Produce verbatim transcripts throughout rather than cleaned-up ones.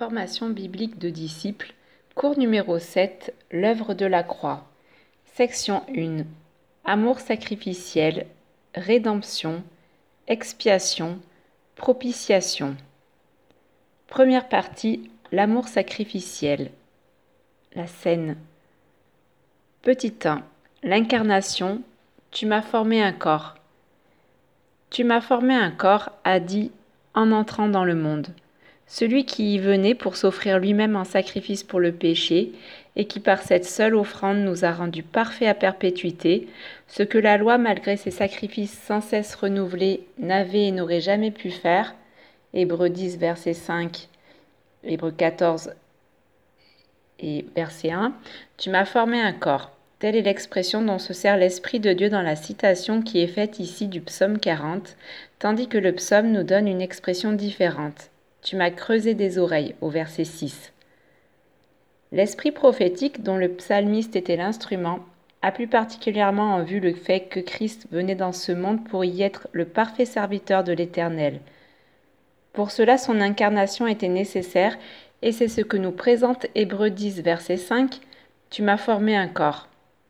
Formation biblique de disciples, cours numéro sept, l'œuvre de la croix. Section un. Amour sacrificiel, rédemption, expiation, propitiation. Première partie, l'amour sacrificiel. La scène. Petit un. L'incarnation. Tu m'as formé un corps. Tu m'as formé un corps, a dit en entrant dans le monde. Celui qui y venait pour s'offrir lui-même en sacrifice pour le péché, et qui par cette seule offrande nous a rendus parfaits à perpétuité, ce que la loi, malgré ses sacrifices sans cesse renouvelés, n'avait et n'aurait jamais pu faire. Hébreux dix, verset cinq, Hébreux quatorze et verset un. Tu m'as formé un corps. Telle est l'expression dont se sert l'Esprit de Dieu dans la citation qui est faite ici du psaume quarante, tandis que le psaume nous donne une expression différente. Tu m'as creusé des oreilles, au verset six. L'esprit prophétique dont le psalmiste était l'instrument a plus particulièrement en vue le fait que Christ venait dans ce monde pour y être le parfait serviteur de l'Éternel. Pour cela, son incarnation était nécessaire, et c'est ce que nous présente Hébreux dix, verset cinq, « Tu m'as formé un corps ».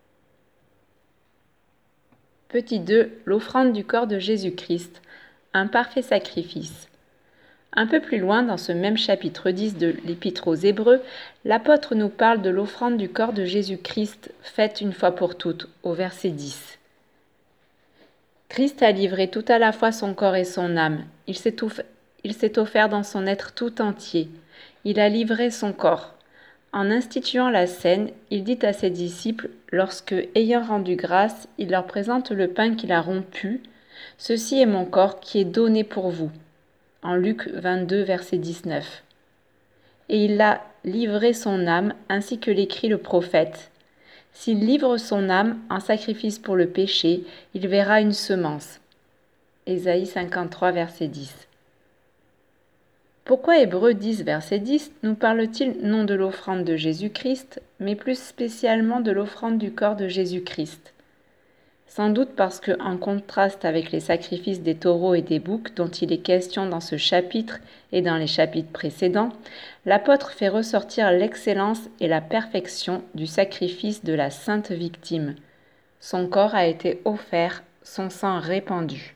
Petit deux. L'offrande du corps de Jésus-Christ, un parfait sacrifice. Un peu plus loin, dans ce même chapitre dix de l'Épître aux Hébreux, l'apôtre nous parle de l'offrande du corps de Jésus-Christ, faite une fois pour toutes, au verset dix. Christ a livré tout à la fois son corps et son âme. Il s'est, il s'est offert dans son être tout entier. Il a livré son corps. En instituant la scène, il dit à ses disciples, lorsque, ayant rendu grâce, il leur présente le pain qu'il a rompu, « Ceci est mon corps qui est donné pour vous ». En Luc vingt-deux, verset dix-neuf. Et il a livré son âme, ainsi que l'écrit le prophète. S'il livre son âme en sacrifice pour le péché, il verra une semence. Ésaïe cinquante-trois, verset dix. Pourquoi Hébreux dix, verset dix nous parle-t-il non de l'offrande de Jésus-Christ, mais plus spécialement de l'offrande du corps de Jésus-Christ? Sans doute parce que, en contraste avec les sacrifices des taureaux et des boucs dont il est question dans ce chapitre et dans les chapitres précédents, l'apôtre fait ressortir l'excellence et la perfection du sacrifice de la sainte victime. Son corps a été offert, son sang répandu.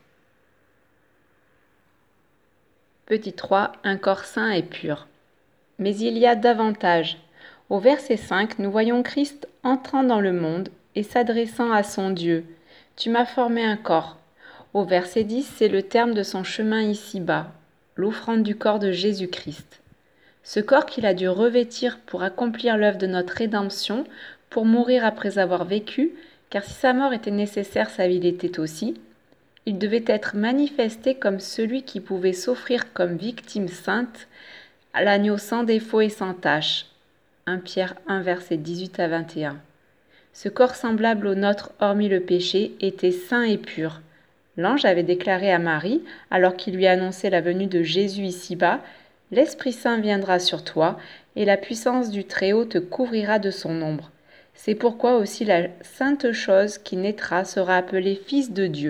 Petit trois. Un corps saint et pur. Mais il y a davantage. Au verset cinq, nous voyons Christ entrant dans le monde et s'adressant à son Dieu. Tu m'as formé un corps. Au verset dix, c'est le terme de son chemin ici-bas, l'offrande du corps de Jésus-Christ. Ce corps qu'il a dû revêtir pour accomplir l'œuvre de notre rédemption, pour mourir après avoir vécu, car si sa mort était nécessaire, sa vie l'était aussi, il devait être manifesté comme celui qui pouvait s'offrir comme victime sainte à l'agneau sans défaut et sans tache. premier Pierre un, verset dix-huit à vingt et un. Ce corps semblable au nôtre, hormis le péché, était saint et pur. L'ange avait déclaré à Marie, alors qu'il lui annonçait la venue de Jésus ici-bas, « L'Esprit Saint viendra sur toi, et la puissance du Très-Haut te couvrira de son ombre. C'est pourquoi aussi la sainte chose qui naîtra sera appelée Fils de Dieu. »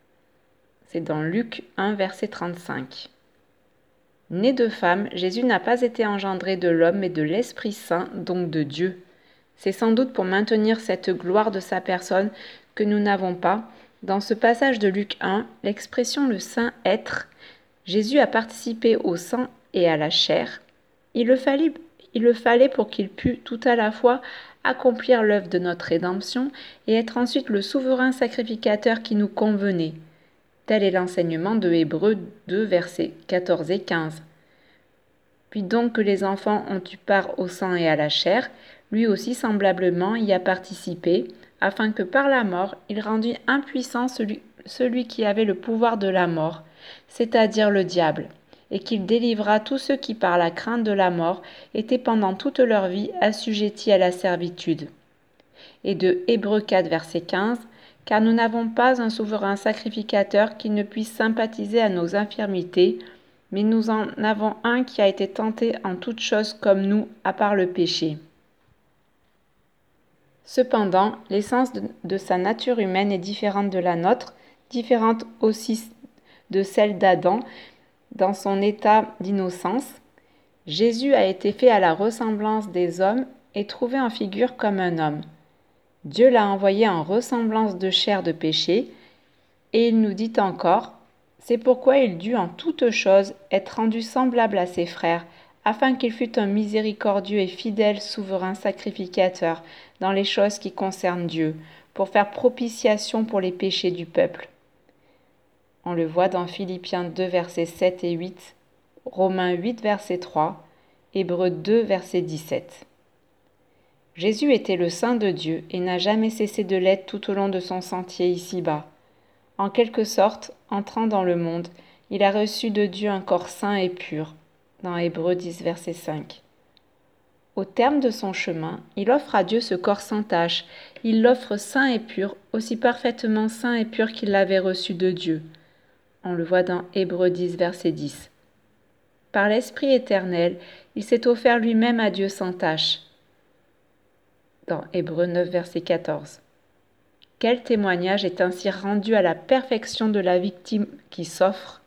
C'est dans Luc un, verset trente-cinq. Né de femme, Jésus n'a pas été engendré de l'homme, mais de l'Esprit Saint, donc de Dieu. C'est sans doute pour maintenir cette gloire de sa personne que nous n'avons pas, dans ce passage de Luc un, l'expression le saint être. Jésus a participé au sang et à la chair. Il le fallait, il le fallait pour qu'il pût tout à la fois accomplir l'œuvre de notre rédemption et être ensuite le souverain sacrificateur qui nous convenait. Tel est l'enseignement de Hébreux deux, versets quatorze et quinze. Puis donc que les enfants ont eu part au sang et à la chair, lui aussi semblablement y a participé, afin que par la mort il rendît impuissant celui, celui qui avait le pouvoir de la mort, c'est-à-dire le diable, et qu'il délivra tous ceux qui par la crainte de la mort étaient pendant toute leur vie assujettis à la servitude. Et de Hébreux quatre, verset quinze, car nous n'avons pas un souverain sacrificateur qui ne puisse sympathiser à nos infirmités, mais nous en avons un qui a été tenté en toutes choses comme nous, à part le péché. Cependant, l'essence de, de sa nature humaine est différente de la nôtre, différente aussi de celle d'Adam dans son état d'innocence. Jésus a été fait à la ressemblance des hommes et trouvé en figure comme un homme. Dieu l'a envoyé en ressemblance de chair de péché, et il nous dit encore, c'est pourquoi il dut en toutes choses être rendu semblable à ses frères, afin qu'il fût un miséricordieux et fidèle souverain sacrificateur dans les choses qui concernent Dieu, pour faire propitiation pour les péchés du peuple. On le voit dans Philippiens deux, versets sept et huit, Romains huit, verset trois, Hébreux deux, verset dix-sept. Jésus était le Saint de Dieu et n'a jamais cessé de l'être tout au long de son sentier ici-bas. En quelque sorte, entrant dans le monde, il a reçu de Dieu un corps saint et pur, dans Hébreux dix, verset cinq. Au terme de son chemin, il offre à Dieu ce corps sans tache, il l'offre saint et pur, aussi parfaitement saint et pur qu'il l'avait reçu de Dieu. On le voit dans Hébreux dix, verset dix. Par l'Esprit éternel, il s'est offert lui-même à Dieu sans tache, dans Hébreux neuf, verset quatorze. Quel témoignage est ainsi rendu à la perfection de la victime qui s'offre?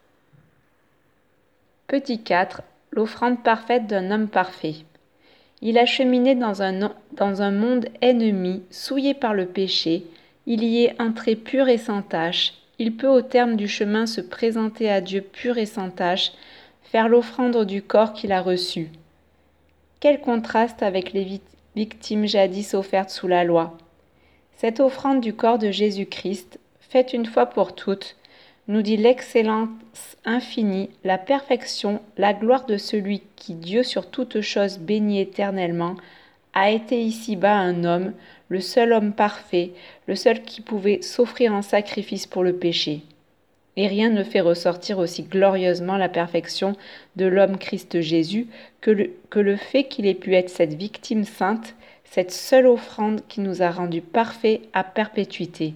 Petit quatre. L'offrande parfaite d'un homme parfait. Il a cheminé dans un, dans un monde ennemi, souillé par le péché. Il y est entré pur et sans tache. Il peut au terme du chemin se présenter à Dieu pur et sans tache, faire l'offrande du corps qu'il a reçu. Quel contraste avec les victimes jadis offertes sous la loi. Cette offrande du corps de Jésus-Christ, faite une fois pour toutes, nous dit l'excellence infinie, la perfection, la gloire de celui qui, Dieu sur toutes choses béni éternellement, a été ici-bas un homme, le seul homme parfait, le seul qui pouvait s'offrir en sacrifice pour le péché. Et rien ne fait ressortir aussi glorieusement la perfection de l'homme Christ Jésus que le, que le fait qu'il ait pu être cette victime sainte, cette seule offrande qui nous a rendus parfaits à perpétuité.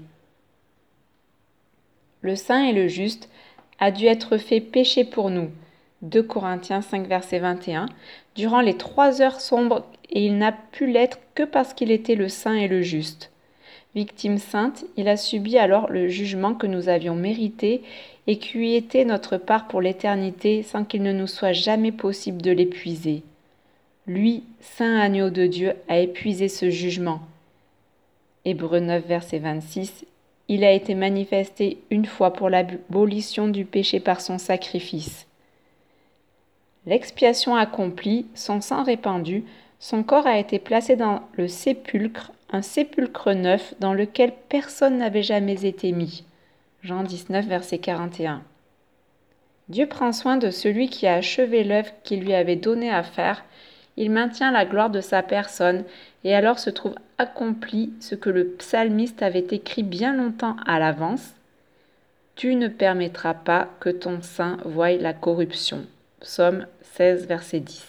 Le saint et le juste a dû être fait péché pour nous, deux Corinthiens cinq, verset vingt et un, durant les trois heures sombres, et il n'a pu l'être que parce qu'il était le saint et le juste. Victime sainte, il a subi alors le jugement que nous avions mérité et qui eût été notre part pour l'éternité sans qu'il ne nous soit jamais possible de l'épuiser. Lui, saint agneau de Dieu, a épuisé ce jugement. Hébreux neuf, verset vingt-six, il a été manifesté une fois pour l'abolition du péché par son sacrifice. L'expiation accomplie, son sang répandu, son corps a été placé dans le sépulcre, un sépulcre neuf dans lequel personne n'avait jamais été mis. Jean dix-neuf, verset quarante et un. Dieu prend soin de celui qui a achevé l'œuvre qu'il lui avait donné à faire. Il maintient la gloire de sa personne, et alors se trouve accompli ce que le psalmiste avait écrit bien longtemps à l'avance. Tu ne permettras pas que ton sein voie la corruption. Psaume seize, verset dix.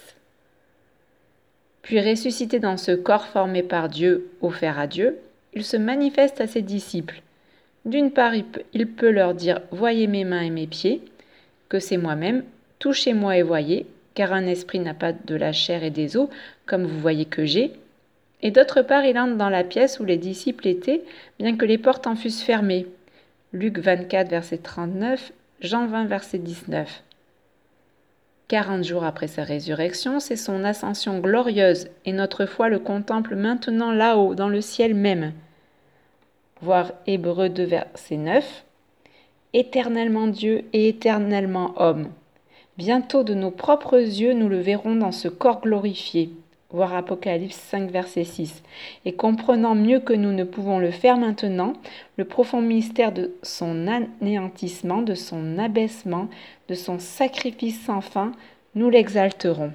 Puis ressuscité dans ce corps formé par Dieu, offert à Dieu, il se manifeste à ses disciples. D'une part, il peut, il peut leur dire « Voyez mes mains et mes pieds », que c'est moi-même, « Touchez-moi et voyez », car un esprit n'a pas de la chair et des os, comme vous voyez que j'ai. Et d'autre part, il entre dans la pièce où les disciples étaient, bien que les portes en fussent fermées. Luc vingt-quatre, verset trente-neuf, Jean vingt, verset dix-neuf. Quarante jours après sa résurrection, c'est son ascension glorieuse, et notre foi le contemple maintenant là-haut, dans le ciel même. Voir Hébreux deux, verset neuf. Éternellement Dieu et éternellement homme. Bientôt de nos propres yeux, nous le verrons dans ce corps glorifié. Voir Apocalypse cinq, verset six. Et comprenant mieux que nous ne pouvons le faire maintenant, le profond mystère de son anéantissement, de son abaissement, de son sacrifice sans fin, nous l'exalterons.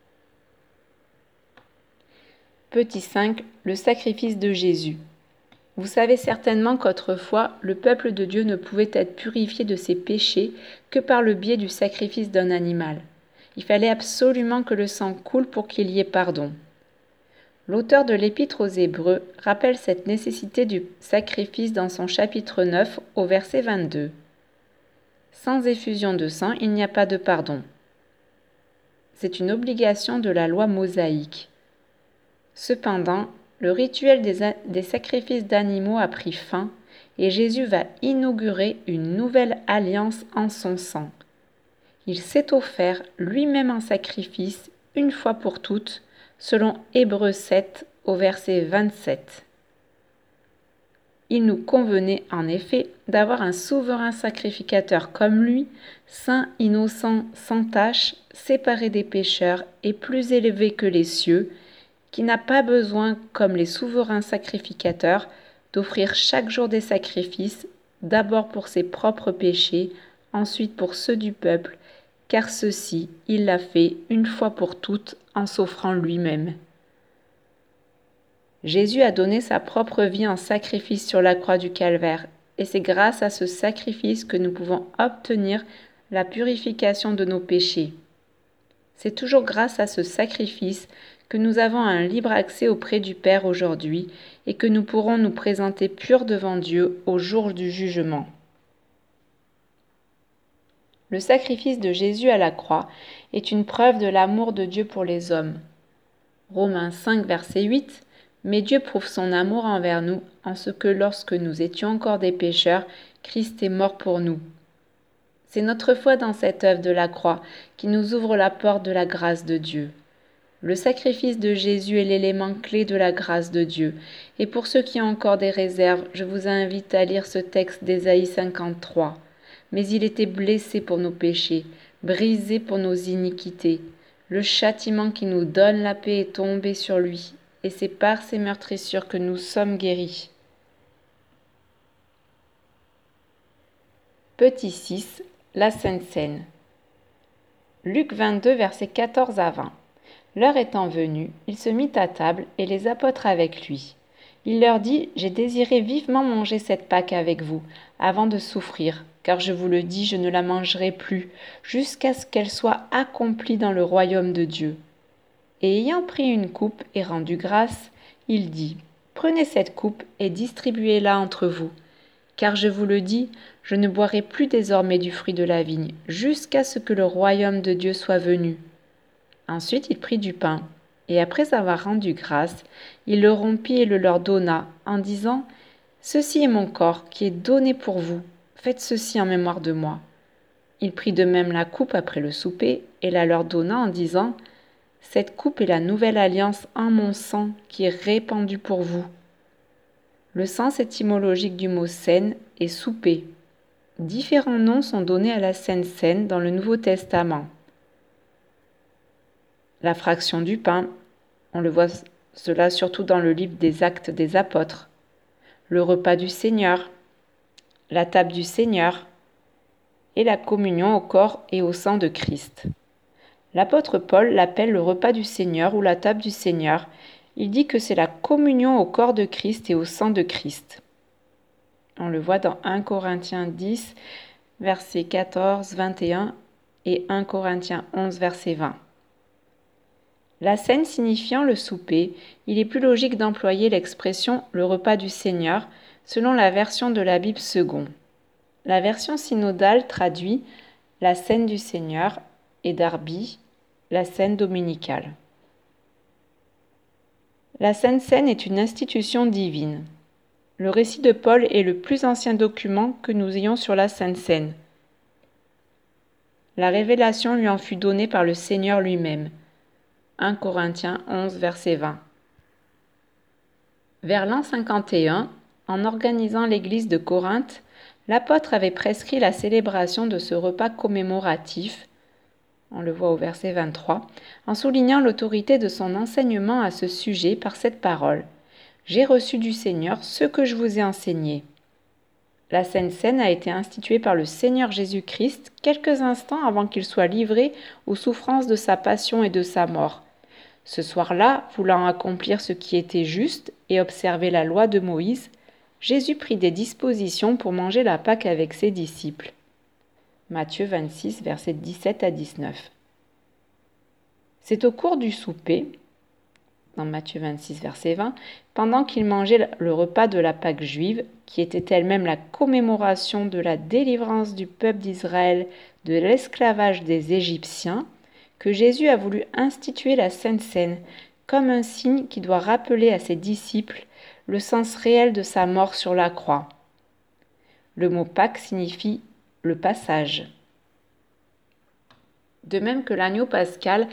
Petit cinq. Le sacrifice de Jésus. Vous savez certainement qu'autrefois, le peuple de Dieu ne pouvait être purifié de ses péchés que par le biais du sacrifice d'un animal. Il fallait absolument que le sang coule pour qu'il y ait pardon. L'auteur de l'Épître aux Hébreux rappelle cette nécessité du sacrifice dans son chapitre neuf au verset vingt-deux. Sans effusion de sang, il n'y a pas de pardon. C'est une obligation de la loi mosaïque. Cependant, le rituel des, a- des sacrifices d'animaux a pris fin et Jésus va inaugurer une nouvelle alliance en son sang. Il s'est offert lui-même en sacrifice, une fois pour toutes, selon Hébreux sept au verset vingt-sept. Il nous convenait en effet d'avoir un souverain sacrificateur comme lui, saint, innocent, sans tache, séparé des pécheurs et plus élevé que les cieux, qui n'a pas besoin, comme les souverains sacrificateurs, d'offrir chaque jour des sacrifices, d'abord pour ses propres péchés, ensuite pour ceux du peuple, car ceci, il l'a fait une fois pour toutes en s'offrant lui-même. Jésus a donné sa propre vie en sacrifice sur la croix du Calvaire, et c'est grâce à ce sacrifice que nous pouvons obtenir la purification de nos péchés. C'est toujours grâce à ce sacrifice que nous avons un libre accès auprès du Père aujourd'hui et que nous pourrons nous présenter purs devant Dieu au jour du jugement. Le sacrifice de Jésus à la croix est une preuve de l'amour de Dieu pour les hommes. Romains cinq, verset huit. Mais Dieu prouve son amour envers nous en ce que lorsque nous étions encore des pécheurs, Christ est mort pour nous. C'est notre foi dans cette œuvre de la croix qui nous ouvre la porte de la grâce de Dieu. Le sacrifice de Jésus est l'élément clé de la grâce de Dieu. Et pour ceux qui ont encore des réserves, je vous invite à lire ce texte d'Ésaïe cinquante-trois. Mais il était blessé pour nos péchés, brisé pour nos iniquités. Le châtiment qui nous donne la paix est tombé sur lui. Et c'est par ces meurtrissures que nous sommes guéris. Petit six. La Sainte Seine. Luc vingt-deux, versets quatorze à vingt. L'heure étant venue, il se mit à table et les apôtres avec lui. Il leur dit : « J'ai désiré vivement manger cette Pâque avec vous, avant de souffrir, car je vous le dis, je ne la mangerai plus, jusqu'à ce qu'elle soit accomplie dans le royaume de Dieu. » Et ayant pris une coupe et rendu grâce, il dit : « Prenez cette coupe et distribuez-la entre vous. Car je vous le dis, je ne boirai plus désormais du fruit de la vigne, jusqu'à ce que le royaume de Dieu soit venu. » Ensuite il prit du pain, et après avoir rendu grâce, il le rompit et le leur donna, en disant : « Ceci est mon corps, qui est donné pour vous. Faites ceci en mémoire de moi. » Il prit de même la coupe après le souper, et la leur donna, en disant : « Cette coupe est la nouvelle alliance en mon sang, qui est répandue pour vous. » Le sens étymologique du mot Seine est souper. Différents noms sont donnés à la Sainte Seine dans le Nouveau Testament. La fraction du pain, on le voit cela surtout dans le livre des Actes des Apôtres. Le repas du Seigneur, la table du Seigneur et la communion au corps et au sang de Christ. L'apôtre Paul l'appelle le repas du Seigneur ou la table du Seigneur. Il dit que c'est la communion au corps de Christ et au sang de Christ. On le voit dans un Corinthiens dix, versets quatorze, vingt et un et un Corinthiens onze, verset vingt. La Seine signifiant le souper, il est plus logique d'employer l'expression « le repas du Seigneur » selon la version de la Bible second. La version synodale traduit « la Seine du Seigneur » et Darby « la Seine dominicale ». La Sainte Seine est une institution divine. Le récit de Paul est le plus ancien document que nous ayons sur la Sainte Seine. La révélation lui en fut donnée par le Seigneur lui-même. un Corinthiens onze, verset vingt. Vers l'an cinquante et un, en organisant l'église de Corinthe, l'apôtre avait prescrit la célébration de ce repas commémoratif, on le voit au verset vingt-trois, en soulignant l'autorité de son enseignement à ce sujet par cette parole : « J'ai reçu du Seigneur ce que je vous ai enseigné. » La Sainte Seine a été instituée par le Seigneur Jésus-Christ quelques instants avant qu'il soit livré aux souffrances de sa passion et de sa mort. Ce soir-là, voulant accomplir ce qui était juste et observer la loi de Moïse, Jésus prit des dispositions pour manger la Pâque avec ses disciples. Matthieu vingt-six, versets dix-sept à dix-neuf. C'est au cours du souper, dans Matthieu vingt-six, verset vingt, pendant qu'il mangeait le repas de la Pâque juive, qui était elle-même la commémoration de la délivrance du peuple d'Israël de l'esclavage des Égyptiens, que Jésus a voulu instituer la Sainte Seine comme un signe qui doit rappeler à ses disciples le sens réel de sa mort sur la croix. Le mot Pâque signifie le passage. De même que l'agneau pascal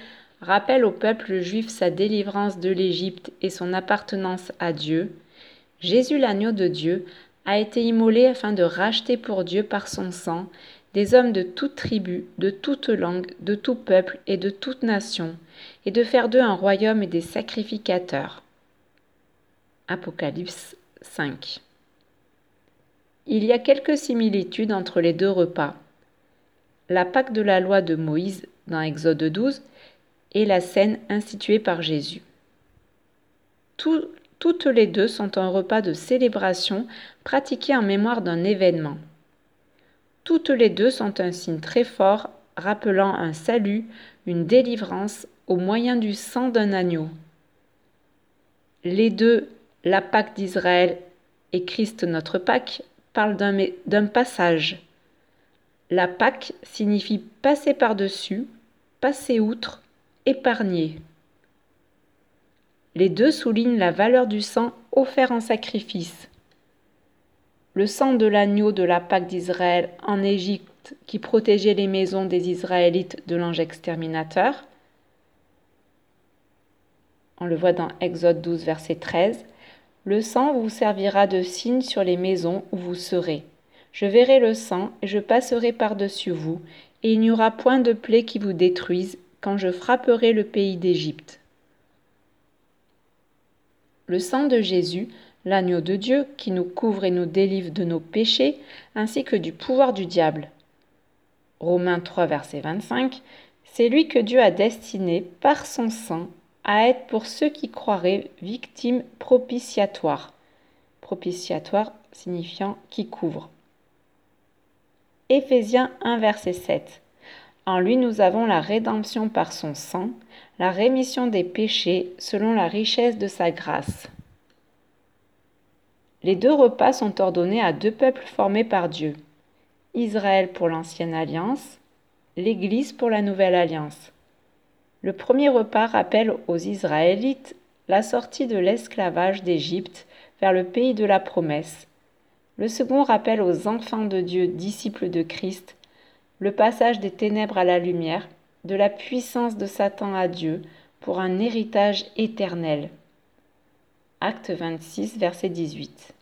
rappelle au peuple juif sa délivrance de l'Égypte et son appartenance à Dieu, Jésus l'agneau de Dieu a été immolé afin de racheter pour Dieu par son sang des hommes de toute tribu, de toute langue, de tout peuple et de toute nation, et de faire d'eux un royaume et des sacrificateurs. Apocalypse cinq. Il y a quelques similitudes entre les deux repas. La Pâque de la loi de Moïse dans Exode douze et la scène instituée par Jésus. Tout, toutes les deux sont un repas de célébration pratiqué en mémoire d'un événement. Toutes les deux sont un signe très fort rappelant un salut, une délivrance au moyen du sang d'un agneau. Les deux, la Pâque d'Israël et Christ notre Pâque, parlent d'un, d'un passage. La Pâque signifie passer par-dessus, passer outre, épargner. Les deux soulignent la valeur du sang offert en sacrifice. Le sang de l'agneau de la Pâque d'Israël en Égypte qui protégeait les maisons des Israélites de l'ange exterminateur. On le voit dans Exode douze, verset treize. Le sang vous servira de signe sur les maisons où vous serez. Je verrai le sang et je passerai par-dessus vous, et il n'y aura point de plaie qui vous détruise quand je frapperai le pays d'Égypte. Le sang de Jésus, l'agneau de Dieu qui nous couvre et nous délivre de nos péchés, ainsi que du pouvoir du diable. Romains trois, verset vingt-cinq, c'est lui que Dieu a destiné, par son sang, à être pour ceux qui croiraient victime propitiatoire. Propitiatoire signifiant qui couvre. Éphésiens un, verset sept. En lui nous avons la rédemption par son sang, la rémission des péchés selon la richesse de sa grâce. Les deux repas sont ordonnés à deux peuples formés par Dieu. Israël pour l'ancienne alliance, l'Église pour la nouvelle alliance. Le premier repas rappelle aux Israélites la sortie de l'esclavage d'Égypte vers le pays de la promesse. Le second rappelle aux enfants de Dieu, disciples de Christ, le passage des ténèbres à la lumière, de la puissance de Satan à Dieu pour un héritage éternel. Acte vingt-six, verset dix-huit.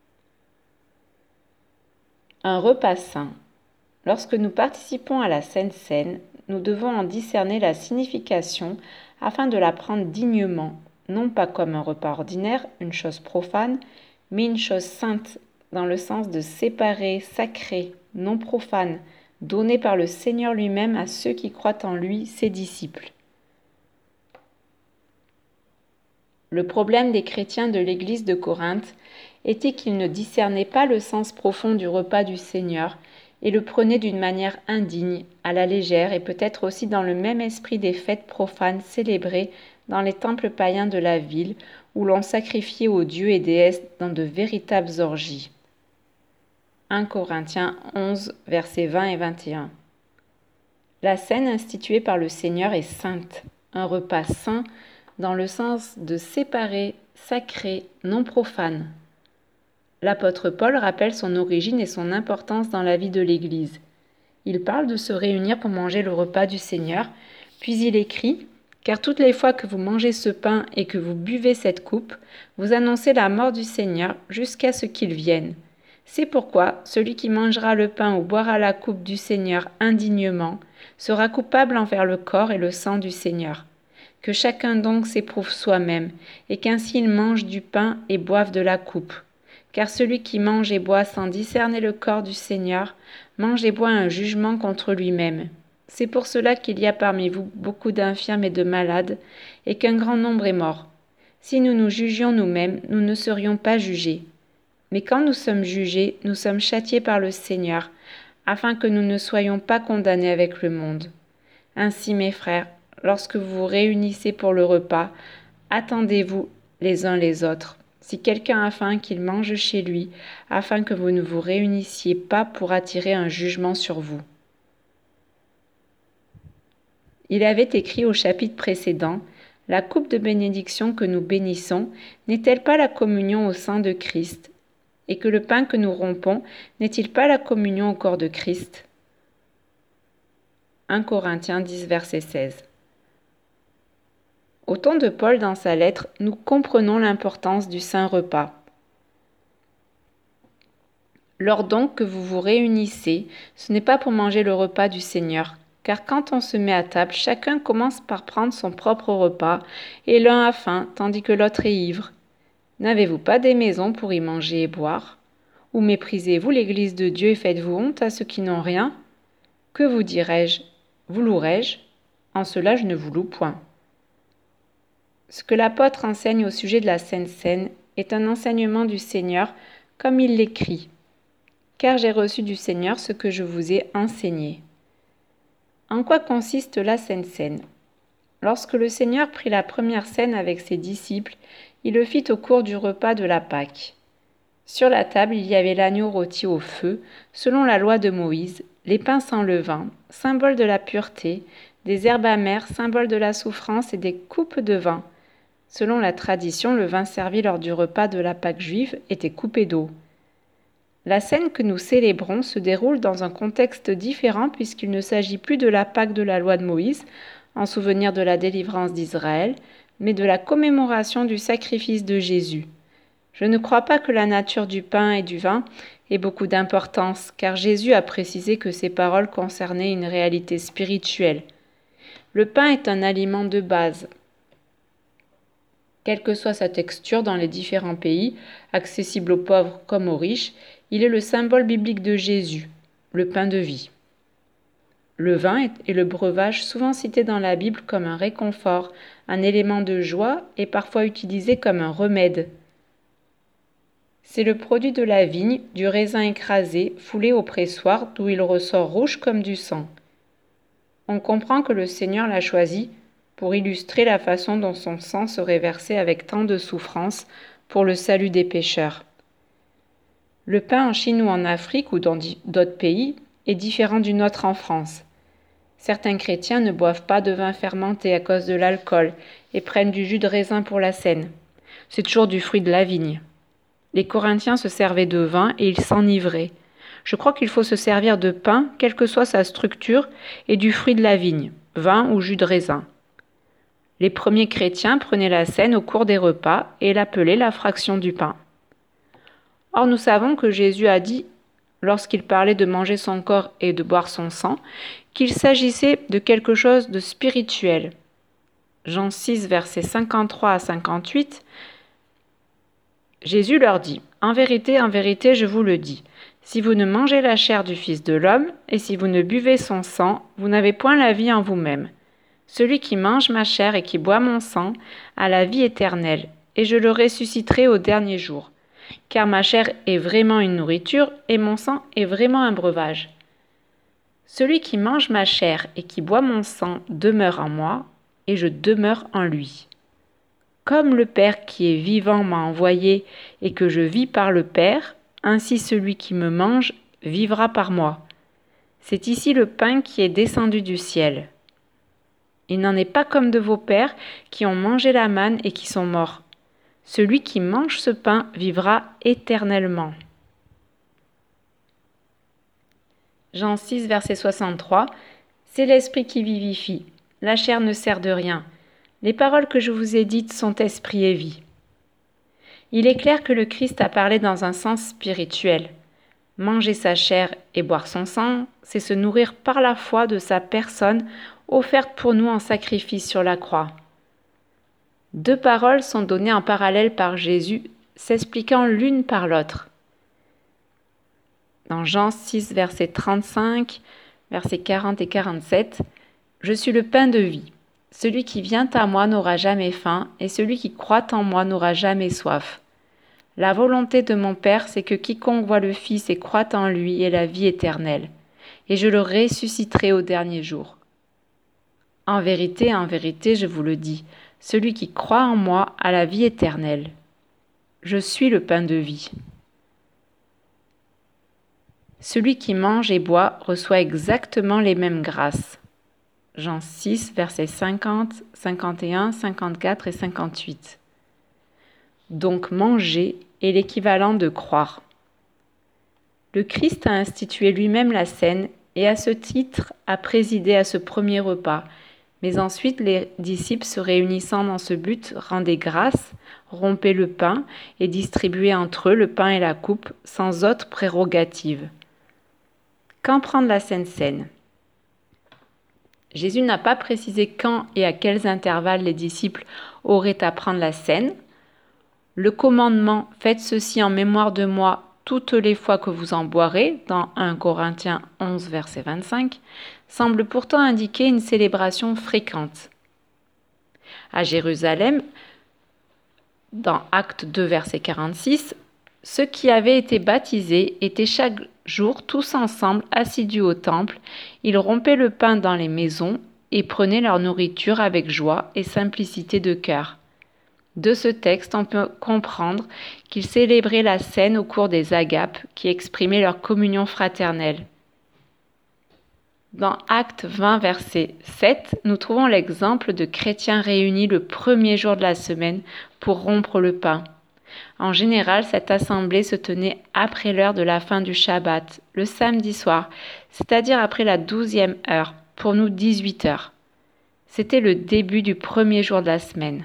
Un repas saint. Lorsque nous participons à la Sainte Seine, nous devons en discerner la signification afin de la prendre dignement, non pas comme un repas ordinaire, une chose profane, mais une chose sainte, dans le sens de séparé, sacré, non profane, donné par le Seigneur lui-même à ceux qui croient en lui, ses disciples. Le problème des chrétiens de l'église de Corinthe était qu'ils ne discernaient pas le sens profond du repas du Seigneur et le prenaient d'une manière indigne, à la légère et peut-être aussi dans le même esprit des fêtes profanes célébrées dans les temples païens de la ville où l'on sacrifiait aux dieux et déesses dans de véritables orgies. un Corinthiens onze, versets vingt et vingt et un. La scène instituée par le Seigneur est sainte, un repas saint dans le sens de séparé, sacré, non profane. L'apôtre Paul rappelle son origine et son importance dans la vie de l'Église. Il parle de se réunir pour manger le repas du Seigneur, puis il écrit « Car toutes les fois que vous mangez ce pain et que vous buvez cette coupe, vous annoncez la mort du Seigneur jusqu'à ce qu'il vienne. C'est pourquoi celui qui mangera le pain ou boira la coupe du Seigneur indignement sera coupable envers le corps et le sang du Seigneur. Que chacun donc s'éprouve soi-même, et qu'ainsi il mange du pain et boive de la coupe. Car celui qui mange et boit sans discerner le corps du Seigneur, mange et boit un jugement contre lui-même. C'est pour cela qu'il y a parmi vous beaucoup d'infirmes et de malades, et qu'un grand nombre est mort. Si nous nous jugions nous-mêmes, nous ne serions pas jugés. Mais quand nous sommes jugés, nous sommes châtiés par le Seigneur, afin que nous ne soyons pas condamnés avec le monde. Ainsi, mes frères, lorsque vous vous réunissez pour le repas, attendez-vous les uns les autres. Si quelqu'un a faim, qu'il mange chez lui, afin que vous ne vous réunissiez pas pour attirer un jugement sur vous. Il avait écrit au chapitre précédent, « La coupe de bénédiction que nous bénissons n'est-elle pas la communion au sein de Christ ? Et que le pain que nous rompons n'est-il pas la communion au corps de Christ ?» un Corinthiens dix, verset seize. Au ton de Paul dans sa lettre, nous comprenons l'importance du saint repas. Lors donc que vous vous réunissez, ce n'est pas pour manger le repas du Seigneur, car quand on se met à table, chacun commence par prendre son propre repas, et l'un a faim, tandis que l'autre est ivre. N'avez-vous pas des maisons pour y manger et boire? Ou méprisez-vous l'Église de Dieu et faites-vous honte à ceux qui n'ont rien? Que vous dirai-je? Vous louerai-je? En cela je ne vous loue point. Ce que l'apôtre enseigne au sujet de la Sainte Seine est un enseignement du Seigneur, comme il l'écrit. Car j'ai reçu du Seigneur ce que je vous ai enseigné. En quoi consiste la Sainte Seine? Lorsque le Seigneur prit la première cène avec ses disciples, il le fit au cours du repas de la Pâque. Sur la table, il y avait l'agneau rôti au feu, selon la loi de Moïse, les pains sans levain, symbole de la pureté, des herbes amères, symbole de la souffrance et des coupes de vin. Selon la tradition, le vin servi lors du repas de la Pâque juive était coupé d'eau. La scène que nous célébrons se déroule dans un contexte différent puisqu'il ne s'agit plus de la Pâque de la loi de Moïse, en souvenir de la délivrance d'Israël, mais de la commémoration du sacrifice de Jésus. Je ne crois pas que la nature du pain et du vin ait beaucoup d'importance, car Jésus a précisé que ces paroles concernaient une réalité spirituelle. Le pain est un aliment de base. Quelle que soit sa texture dans les différents pays, accessible aux pauvres comme aux riches, il est le symbole biblique de Jésus, le pain de vie. Le vin est le breuvage souvent cité dans la Bible comme un réconfort, un élément de joie et parfois utilisé comme un remède. C'est le produit de la vigne, du raisin écrasé, foulé au pressoir, d'où il ressort rouge comme du sang. On comprend que le Seigneur l'a choisi pour illustrer la façon dont son sang serait versé avec tant de souffrance pour le salut des pécheurs. Le pain en Chine ou en Afrique ou dans d'autres pays est différent du nôtre en France. Certains chrétiens ne boivent pas de vin fermenté à cause de l'alcool et prennent du jus de raisin pour la cène. C'est toujours du fruit de la vigne. Les Corinthiens se servaient de vin et ils s'enivraient. Je crois qu'il faut se servir de pain, quelle que soit sa structure, et du fruit de la vigne, vin ou jus de raisin. Les premiers chrétiens prenaient la cène au cours des repas et l'appelaient la fraction du pain. Or nous savons que Jésus a dit, lorsqu'il parlait de manger son corps et de boire son sang, qu'il s'agissait de quelque chose de spirituel. Jean six, versets cinquante-trois à cinquante-huit, Jésus leur dit, « En vérité, en vérité, je vous le dis, si vous ne mangez la chair du Fils de l'homme, et si vous ne buvez son sang, vous n'avez point la vie en vous-même. Celui qui mange ma chair et qui boit mon sang a la vie éternelle, et je le ressusciterai au dernier jour. Car ma chair est vraiment une nourriture, et mon sang est vraiment un breuvage. Celui qui mange ma chair et qui boit mon sang demeure en moi, et je demeure en lui. Comme le Père qui est vivant m'a envoyé et que je vis par le Père, ainsi celui qui me mange vivra par moi. C'est ici le pain qui est descendu du ciel. Il n'en est pas comme de vos pères qui ont mangé la manne et qui sont morts. Celui qui mange ce pain vivra éternellement. » Jean six, verset soixante-trois, « C'est l'esprit qui vivifie, la chair ne sert de rien. Les paroles que je vous ai dites sont esprit et vie. » Il est clair que le Christ a parlé dans un sens spirituel. Manger sa chair et boire son sang, c'est se nourrir par la foi de sa personne offerte pour nous en sacrifice sur la croix. Deux paroles sont données en parallèle par Jésus, s'expliquant l'une par l'autre. Dans Jean six, verset trente-cinq, versets quarante et quarante-sept, « Je suis le pain de vie. Celui qui vient à moi n'aura jamais faim, et celui qui croit en moi n'aura jamais soif. La volonté de mon Père, c'est que quiconque voit le Fils et croit en lui ait la vie éternelle, et je le ressusciterai au dernier jour. En vérité, en vérité, je vous le dis, celui qui croit en moi a la vie éternelle. Je suis le pain de vie. Celui qui mange et boit reçoit exactement les mêmes grâces. » Jean six, versets cinquante, cinquante et un, cinquante-quatre et cinquante-huit. Donc manger est l'équivalent de croire. Le Christ a institué lui-même la scène et à ce titre a présidé à ce premier repas, Mais ensuite, les disciples se réunissant dans ce but rendaient grâce, rompaient le pain et distribuaient entre eux le pain et la coupe sans autre prérogative. Quand prendre la Sainte Seine ? Jésus n'a pas précisé quand et à quels intervalles les disciples auraient à prendre la Seine. Le commandement « Faites ceci en mémoire de moi toutes les fois que vous en boirez » dans un Corinthiens onze, verset vingt-cinq, semble pourtant indiquer une célébration fréquente. À Jérusalem, dans Actes deux, verset quarante-six, ceux qui avaient été baptisés étaient chaque jour tous ensemble assidus au temple, ils rompaient le pain dans les maisons et prenaient leur nourriture avec joie et simplicité de cœur. De ce texte, on peut comprendre qu'ils célébraient la Seine au cours des agapes qui exprimaient leur communion fraternelle. Dans Actes vingt, verset sept, nous trouvons l'exemple de chrétiens réunis le premier jour de la semaine pour rompre le pain. En général, cette assemblée se tenait après l'heure de la fin du Shabbat, le samedi soir, c'est-à-dire après la douzième heure, pour nous dix-huit heures. C'était le début du premier jour de la semaine.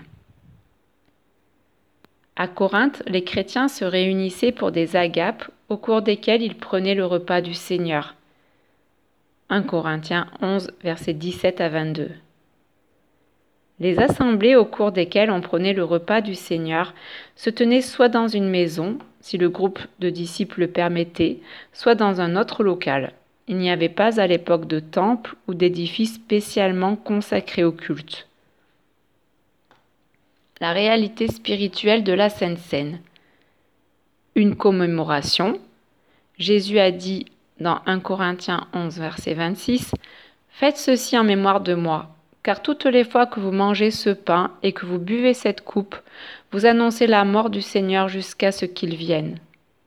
À Corinthe, les chrétiens se réunissaient pour des agapes au cours desquelles ils prenaient le repas du Seigneur. un Corinthiens onze, versets dix-sept à vingt-deux. Les assemblées au cours desquelles on prenait le repas du Seigneur se tenaient soit dans une maison, si le groupe de disciples le permettait, soit dans un autre local. Il n'y avait pas à l'époque de temple ou d'édifice spécialement consacré au culte. La réalité spirituelle de la Sainte Seine. Une commémoration. Jésus a dit dans un Corinthiens onze, verset vingt-six, « Faites ceci en mémoire de moi, car toutes les fois que vous mangez ce pain et que vous buvez cette coupe, vous annoncez la mort du Seigneur jusqu'à ce qu'il vienne. »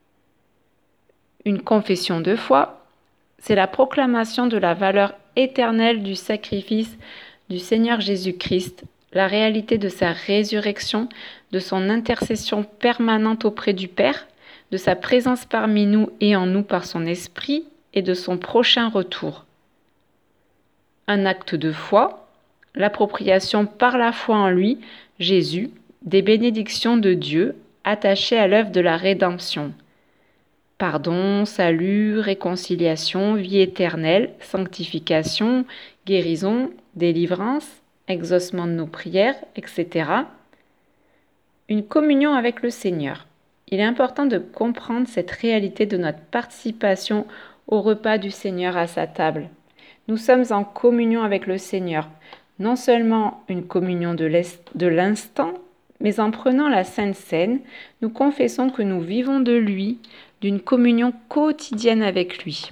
Une confession de foi, c'est la proclamation de la valeur éternelle du sacrifice du Seigneur Jésus-Christ, la réalité de sa résurrection, de son intercession permanente auprès du Père, de sa présence parmi nous et en nous par son esprit et de son prochain retour. Un acte de foi, l'appropriation par la foi en lui, Jésus, des bénédictions de Dieu attachées à l'œuvre de la rédemption. Pardon, salut, réconciliation, vie éternelle, sanctification, guérison, délivrance, exaucement de nos prières, et cetera. Une communion avec le Seigneur. Il est important de comprendre cette réalité de notre participation au repas du Seigneur à sa table. Nous sommes en communion avec le Seigneur, non seulement une communion de l'instant, mais en prenant la Sainte Seine, nous confessons que nous vivons de lui, d'une communion quotidienne avec lui.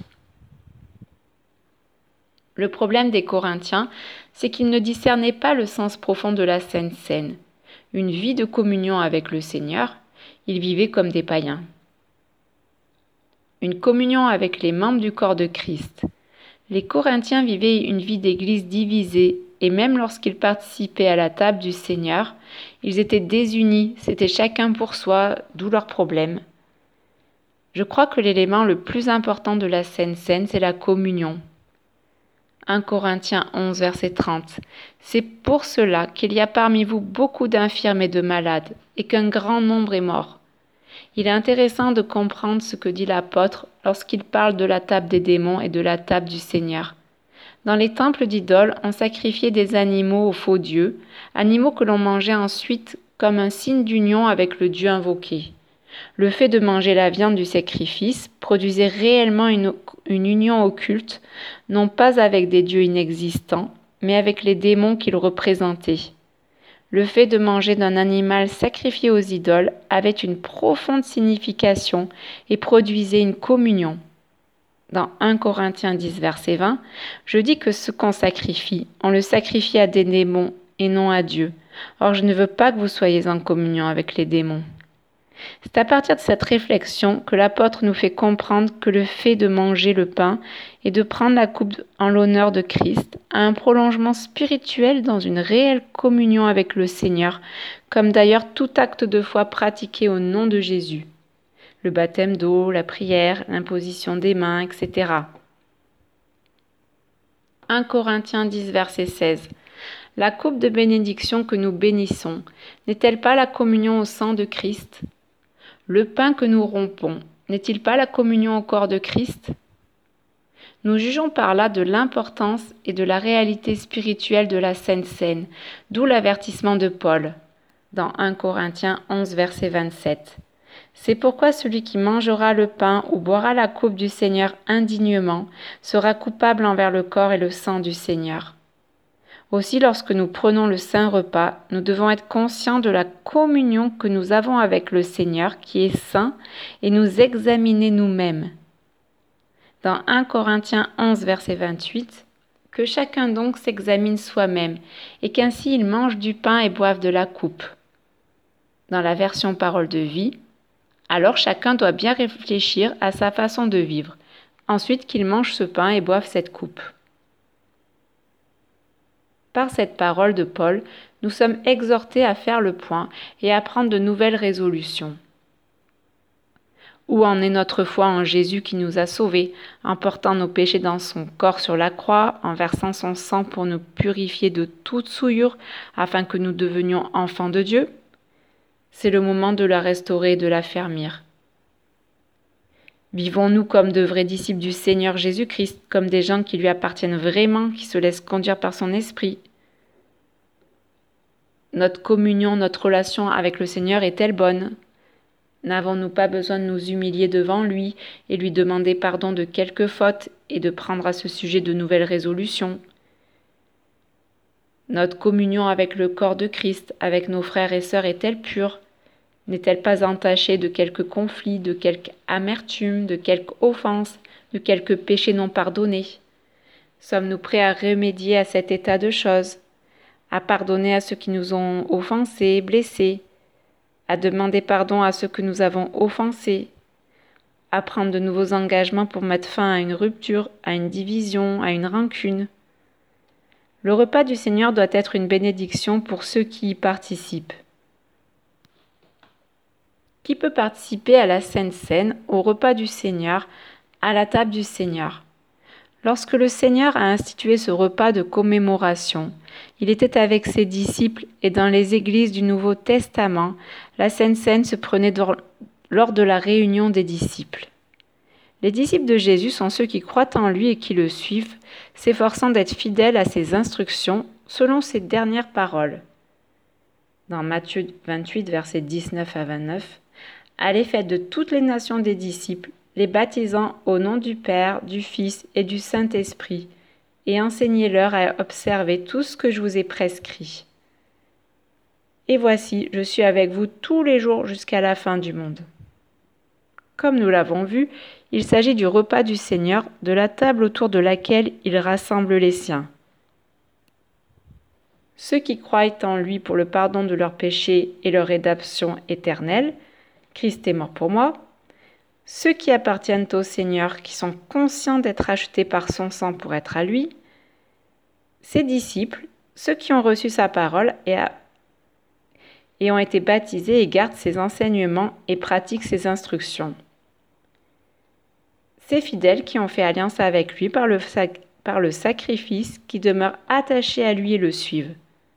Le problème des Corinthiens, c'est qu'ils ne discernaient pas le sens profond de la Sainte Seine. Une vie de communion avec le Seigneur, ils vivaient comme des païens. Une communion avec les membres du corps de Christ. Les Corinthiens vivaient une vie d'église divisée et même lorsqu'ils participaient à la table du Seigneur, ils étaient désunis, c'était chacun pour soi, d'où leurs problèmes. Je crois que l'élément le plus important de la Sainte Seine, c'est la communion. un Corinthiens onze, verset trente. C'est pour cela qu'il y a parmi vous beaucoup d'infirmes et de malades, et qu'un grand nombre est mort. Il est intéressant de comprendre ce que dit l'apôtre lorsqu'il parle de la table des démons et de la table du Seigneur. Dans les temples d'idoles, on sacrifiait des animaux aux faux dieux, animaux que l'on mangeait ensuite comme un signe d'union avec le Dieu invoqué. Le fait de manger la viande du sacrifice produisait réellement une, une union occulte, non pas avec des dieux inexistants, mais avec les démons qu'ils représentaient. Le fait de manger d'un animal sacrifié aux idoles avait une profonde signification et produisait une communion. Dans un Corinthiens dix, verset vingt, je dis que ce qu'on sacrifie, on le sacrifie à des démons et non à Dieu. Or, je ne veux pas que vous soyez en communion avec les démons. C'est à partir de cette réflexion que l'apôtre nous fait comprendre que le fait de manger le pain et de prendre la coupe en l'honneur de Christ a un prolongement spirituel dans une réelle communion avec le Seigneur, comme d'ailleurs tout acte de foi pratiqué au nom de Jésus. Le baptême d'eau, la prière, l'imposition des mains, et cetera. un Corinthiens dix, verset seize. La coupe de bénédiction que nous bénissons, n'est-elle pas la communion au sang de Christ? Le pain que nous rompons, n'est-il pas la communion au corps de Christ? Nous jugeons par là de l'importance et de la réalité spirituelle de la Sainte Seine, d'où l'avertissement de Paul, dans un Corinthiens onze, verset vingt-sept. C'est pourquoi celui qui mangera le pain ou boira la coupe du Seigneur indignement sera coupable envers le corps et le sang du Seigneur. Aussi, lorsque nous prenons le saint repas, nous devons être conscients de la communion que nous avons avec le Seigneur qui est saint et nous examiner nous-mêmes. Dans un Corinthiens onze, verset vingt-huit, que chacun donc s'examine soi-même et qu'ainsi il mange du pain et boive de la coupe. Dans la version Parole de vie, alors chacun doit bien réfléchir à sa façon de vivre, ensuite qu'il mange ce pain et boive cette coupe. Par cette parole de Paul, nous sommes exhortés à faire le point et à prendre de nouvelles résolutions. Où en est notre foi en Jésus qui nous a sauvés, en portant nos péchés dans son corps sur la croix, en versant son sang pour nous purifier de toute souillure, afin que nous devenions enfants de Dieu? C'est le moment de la restaurer et de la fermir. Vivons-nous comme de vrais disciples du Seigneur Jésus-Christ, comme des gens qui lui appartiennent vraiment, qui se laissent conduire par son esprit? Notre communion, notre relation avec le Seigneur est-elle bonne? N'avons-nous pas besoin de nous humilier devant lui et lui demander pardon de quelques fautes et de prendre à ce sujet de nouvelles résolutions? Notre communion avec le corps de Christ, avec nos frères et sœurs, est-elle pure? N'est-elle pas entachée de quelques conflits, de quelque amertume, de quelque offense, de quelques péchés non pardonnés? Sommes-nous prêts à remédier à cet état de choses, à pardonner à ceux qui nous ont offensés, blessés, à demander pardon à ceux que nous avons offensés, à prendre de nouveaux engagements pour mettre fin à une rupture, à une division, à une rancune? Le repas du Seigneur doit être une bénédiction pour ceux qui y participent. Qui peut participer à la Sainte Seine, au repas du Seigneur, à la table du Seigneur? Lorsque le Seigneur a institué ce repas de commémoration, il était avec ses disciples et dans les églises du Nouveau Testament, la Sainte Seine se prenait lors de la réunion des disciples. Les disciples de Jésus sont ceux qui croient en lui et qui le suivent, s'efforçant d'être fidèles à ses instructions selon ses dernières paroles. Dans Matthieu vingt-huit, versets dix-neuf à vingt-neuf, « Allez, faites de toutes les nations des disciples, les baptisant au nom du Père, du Fils et du Saint-Esprit, et enseignez-leur à observer tout ce que je vous ai prescrit. Et voici, je suis avec vous tous les jours jusqu'à la fin du monde. » Comme nous l'avons vu, il s'agit du repas du Seigneur, de la table autour de laquelle il rassemble les siens. Ceux qui croient en lui pour le pardon de leurs péchés et leur rédemption éternelle, Christ est mort pour moi. Ceux qui appartiennent au Seigneur, qui sont conscients d'être achetés par son sang pour être à lui. Ses disciples, ceux qui ont reçu sa parole et, a... et ont été baptisés et gardent ses enseignements et pratiquent ses instructions. Ces fidèles qui ont fait alliance avec lui par le, sac... par le sacrifice, qui demeurent attachés à lui et le suivent.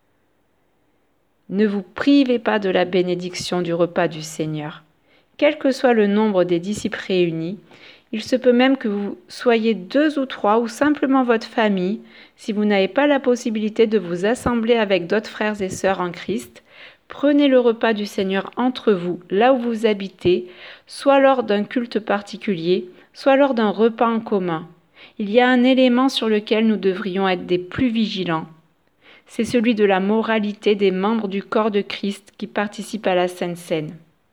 Ne vous privez pas de la bénédiction du repas du Seigneur. Quel que soit le nombre des disciples réunis, il se peut même que vous soyez deux ou trois ou simplement votre famille, si vous n'avez pas la possibilité de vous assembler avec d'autres frères et sœurs en Christ, prenez le repas du Seigneur entre vous, là où vous habitez, soit lors d'un culte particulier, soit lors d'un repas en commun. Il y a un élément sur lequel nous devrions être des plus vigilants. C'est celui de la moralité des membres du corps de Christ qui participent à la Sainte Seine.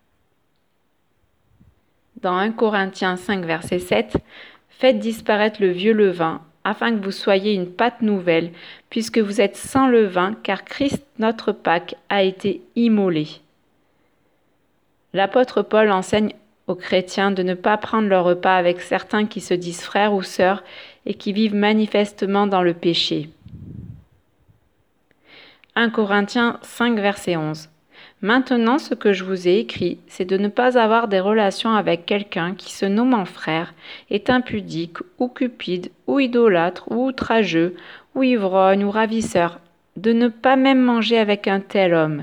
Dans un Corinthiens cinq, verset sept, « Faites disparaître le vieux levain, afin que vous soyez une pâte nouvelle, puisque vous êtes sans levain, car Christ, notre Pâque, a été immolé. » L'apôtre Paul enseigne aux chrétiens de ne pas prendre leur repas avec certains qui se disent frères ou sœurs et qui vivent manifestement dans le péché. un Corinthiens cinq, verset onze. Maintenant, ce que je vous ai écrit, c'est de ne pas avoir des relations avec quelqu'un qui, se nommant frère, est impudique, ou cupide, ou idolâtre, ou outrageux, ou ivrogne, ou ravisseur, de ne pas même manger avec un tel homme.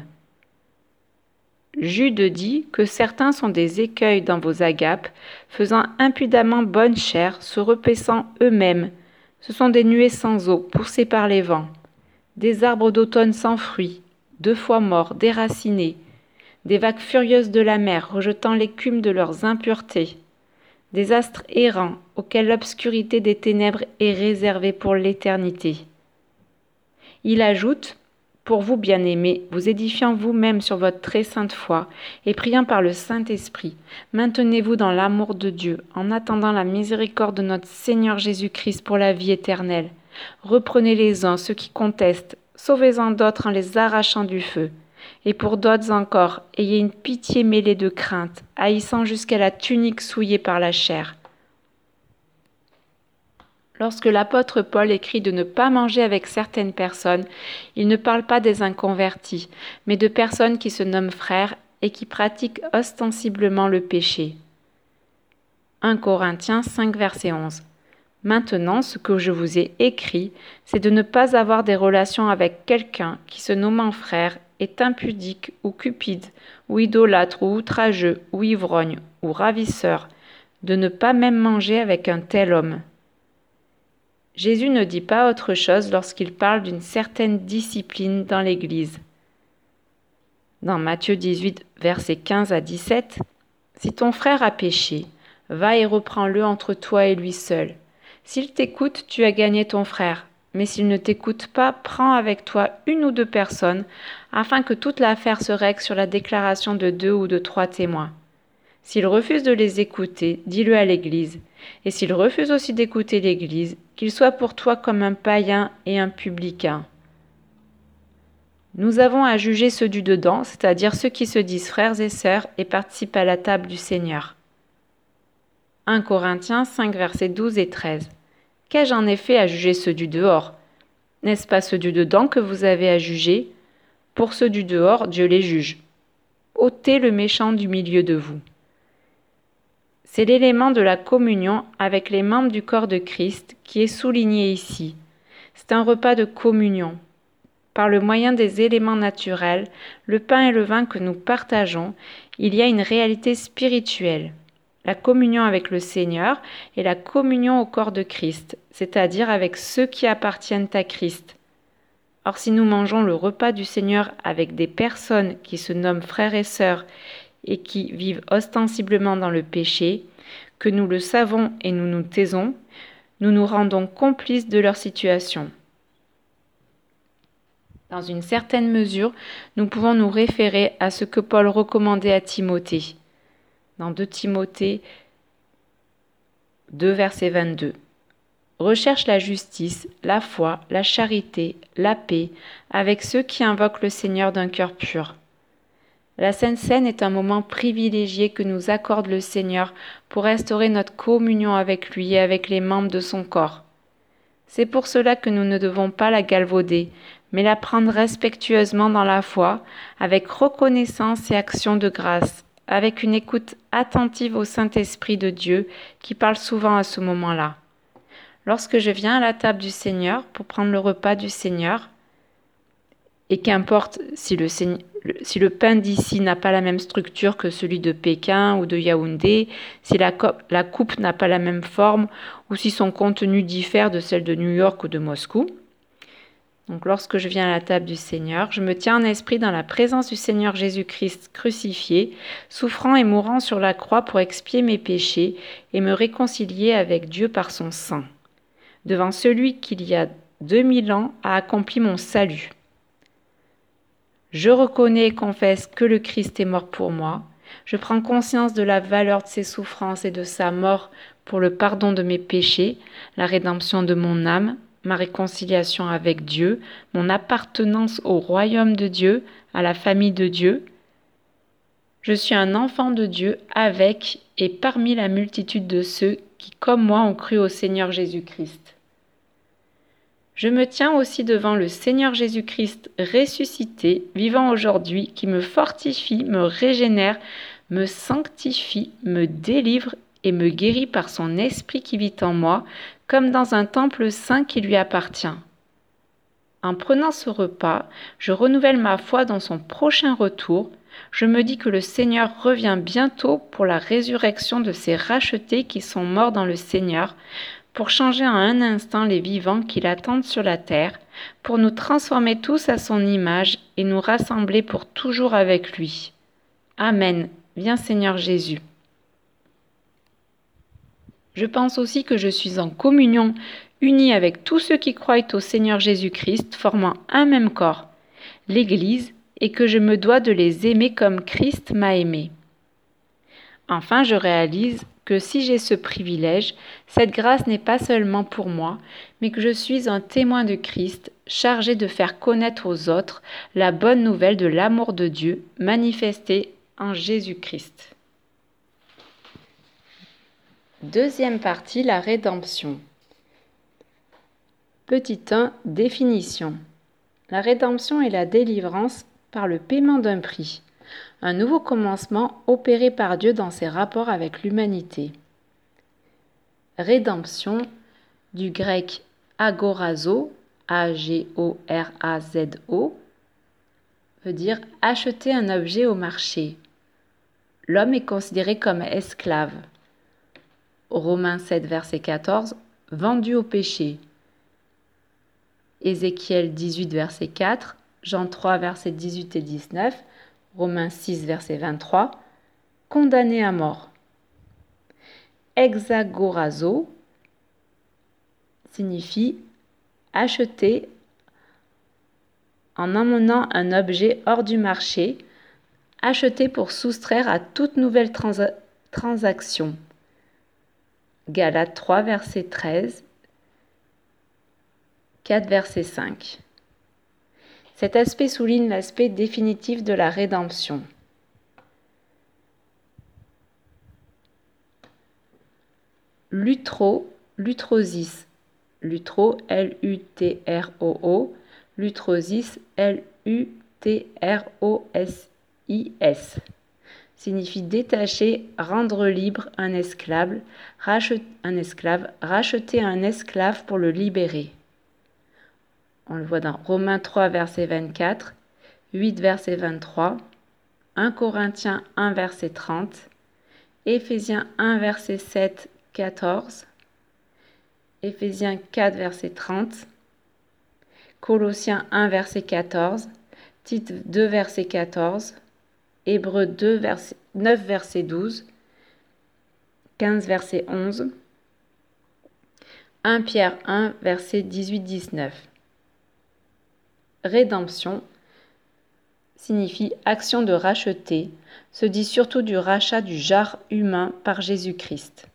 Jude dit que certains sont des écueils dans vos agapes, faisant impudemment bonne chère, se repaissant eux-mêmes. Ce sont des nuées sans eau, poussées par les vents, des arbres d'automne sans fruits, deux fois morts, déracinés, des vagues furieuses de la mer rejetant l'écume de leurs impuretés, des astres errants auxquels l'obscurité des ténèbres est réservée pour l'éternité. Il ajoute: pour vous, bien-aimés, vous édifiant vous-même sur votre très sainte foi et priant par le Saint-Esprit, maintenez-vous dans l'amour de Dieu en attendant la miséricorde de notre Seigneur Jésus-Christ pour la vie éternelle. Reprenez les uns ceux qui contestent, sauvez-en d'autres en les arrachant du feu. Et pour d'autres encore, ayez une pitié mêlée de crainte, haïssant jusqu'à la tunique souillée par la chair. Lorsque l'apôtre Paul écrit de ne pas manger avec certaines personnes, il ne parle pas des inconvertis, mais de personnes qui se nomment frères et qui pratiquent ostensiblement le péché. premier Corinthiens cinq, verset onze. Maintenant, ce que je vous ai écrit, c'est de ne pas avoir des relations avec quelqu'un qui, se nommant frère, est impudique ou cupide, ou idolâtre, ou outrageux, ou ivrogne, ou ravisseur, de ne pas même manger avec un tel homme. Jésus ne dit pas autre chose lorsqu'il parle d'une certaine discipline dans l'Église. Dans Matthieu dix-huit, versets quinze à dix-sept, « Si ton frère a péché, va et reprends-le entre toi et lui seul. S'il t'écoute, tu as gagné ton frère. Mais s'il ne t'écoute pas, prends avec toi une ou deux personnes, afin que toute l'affaire se règle sur la déclaration de deux ou de trois témoins. S'il refuse de les écouter, dis-le à l'Église. Et s'il refuse aussi d'écouter l'Église, qu'il soit pour toi comme un païen et un publicain. » Nous avons à juger ceux du dedans, c'est-à-dire ceux qui se disent frères et sœurs et participent à la table du Seigneur. premier Corinthiens cinq, versets douze et treize. « Qu'ai-je en effet à juger ceux du dehors ? N'est-ce pas ceux du dedans que vous avez à juger ? Pour ceux du dehors, Dieu les juge. Ôtez le méchant du milieu de vous. » C'est l'élément de la communion avec les membres du corps de Christ qui est souligné ici. C'est un repas de communion. Par le moyen des éléments naturels, le pain et le vin que nous partageons, il y a une réalité spirituelle. La communion avec le Seigneur et la communion au corps de Christ, c'est-à-dire avec ceux qui appartiennent à Christ. Or, si nous mangeons le repas du Seigneur avec des personnes qui se nomment frères et sœurs et qui vivent ostensiblement dans le péché, que nous le savons et nous nous taisons, nous nous rendons complices de leur situation. Dans une certaine mesure, nous pouvons nous référer à ce que Paul recommandait à Timothée. Dans deux Timothée deux, verset vingt-deux. « Recherche la justice, la foi, la charité, la paix, avec ceux qui invoquent le Seigneur d'un cœur pur. » La Sainte Seine est un moment privilégié que nous accorde le Seigneur pour restaurer notre communion avec lui et avec les membres de son corps. C'est pour cela que nous ne devons pas la galvauder, mais la prendre respectueusement dans la foi, avec reconnaissance et action de grâce, avec une écoute attentive au Saint-Esprit de Dieu qui parle souvent à ce moment-là. Lorsque je viens à la table du Seigneur pour prendre le repas du Seigneur, et qu'importe si le, si le pain d'ici n'a pas la même structure que celui de Pékin ou de Yaoundé, si la, la coupe n'a pas la même forme ou si son contenu diffère de celle de New York ou de Moscou. Donc lorsque je viens à la table du Seigneur, je me tiens en esprit dans la présence du Seigneur Jésus-Christ crucifié, souffrant et mourant sur la croix pour expier mes péchés et me réconcilier avec Dieu par son sang, devant celui qui il y a deux mille ans a accompli mon salut. Je reconnais et confesse que le Christ est mort pour moi. Je prends conscience de la valeur de ses souffrances et de sa mort pour le pardon de mes péchés, la rédemption de mon âme, ma réconciliation avec Dieu, mon appartenance au royaume de Dieu, à la famille de Dieu. Je suis un enfant de Dieu avec et parmi la multitude de ceux qui, comme moi, ont cru au Seigneur Jésus-Christ. Je me tiens aussi devant le Seigneur Jésus-Christ ressuscité, vivant aujourd'hui, qui me fortifie, me régénère, me sanctifie, me délivre et me guérit par son esprit qui vit en moi, comme dans un temple saint qui lui appartient. En prenant ce repas, je renouvelle ma foi dans son prochain retour. Je me dis que le Seigneur revient bientôt pour la résurrection de ces rachetés qui sont morts dans le Seigneur, pour changer en un instant les vivants qui l'attendent sur la terre, pour nous transformer tous à son image et nous rassembler pour toujours avec lui. Amen. Viens Seigneur Jésus. Je pense aussi que je suis en communion, unie avec tous ceux qui croient au Seigneur Jésus-Christ, formant un même corps, l'Église, et que je me dois de les aimer comme Christ m'a aimé. Enfin, je réalise que si j'ai ce privilège, cette grâce n'est pas seulement pour moi, mais que je suis un témoin de Christ, chargé de faire connaître aux autres la bonne nouvelle de l'amour de Dieu manifesté en Jésus-Christ. Deuxième partie, la rédemption. Petit un, définition. La rédemption est la délivrance par le paiement d'un prix, un nouveau commencement opéré par Dieu dans ses rapports avec l'humanité. Rédemption, du grec agorazo, A G O R A Z O, veut dire acheter un objet au marché. L'homme est considéré comme esclave. Romains sept, verset quatorze, vendu au péché. Ézéchiel dix-huit, verset quatre, Jean trois, verset dix-huit et dix-neuf, Romains six, verset vingt-trois, condamné à mort. Exagorazo signifie acheter en emmenant un objet hors du marché, acheter pour soustraire à toute nouvelle transa- transaction. Galates trois, verset treize, quatre, verset cinq. Cet aspect souligne l'aspect définitif de la rédemption. Lutro, lutrosis, lutro, L U T R O O, lutrosis, L U T R O S I S, signifie détacher, rendre libre un esclave, rachet- un esclave, racheter un esclave pour le libérer. On le voit dans Romains trois, verset vingt-quatre, huit, verset vingt-trois, un Corinthiens un, verset trente, Éphésiens un, verset sept, quatorze, Éphésiens quatre, verset trente, Colossiens un, verset quatorze, Tite deux, verset quatorze, Hébreux deux, verset, neuf, verset douze, quinze, verset onze, un Pierre un, verset dix-huit dix-neuf. Rédemption signifie action de racheter, se dit surtout du rachat du genre humain par Jésus-Christ.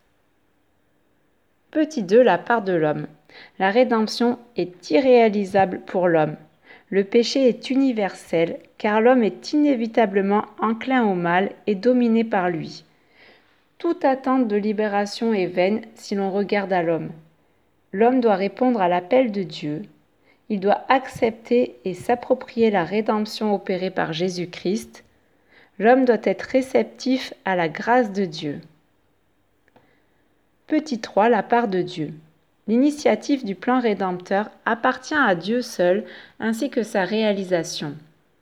Petit deux, la part de l'homme. La rédemption est irréalisable pour l'homme. Le péché est universel car l'homme est inévitablement enclin au mal et dominé par lui. Toute attente de libération est vaine si l'on regarde à l'homme. L'homme doit répondre à l'appel de Dieu. Il doit accepter et s'approprier la rédemption opérée par Jésus-Christ. L'homme doit être réceptif à la grâce de Dieu. Petit trois, la part de Dieu. L'initiative du plan rédempteur appartient à Dieu seul ainsi que sa réalisation.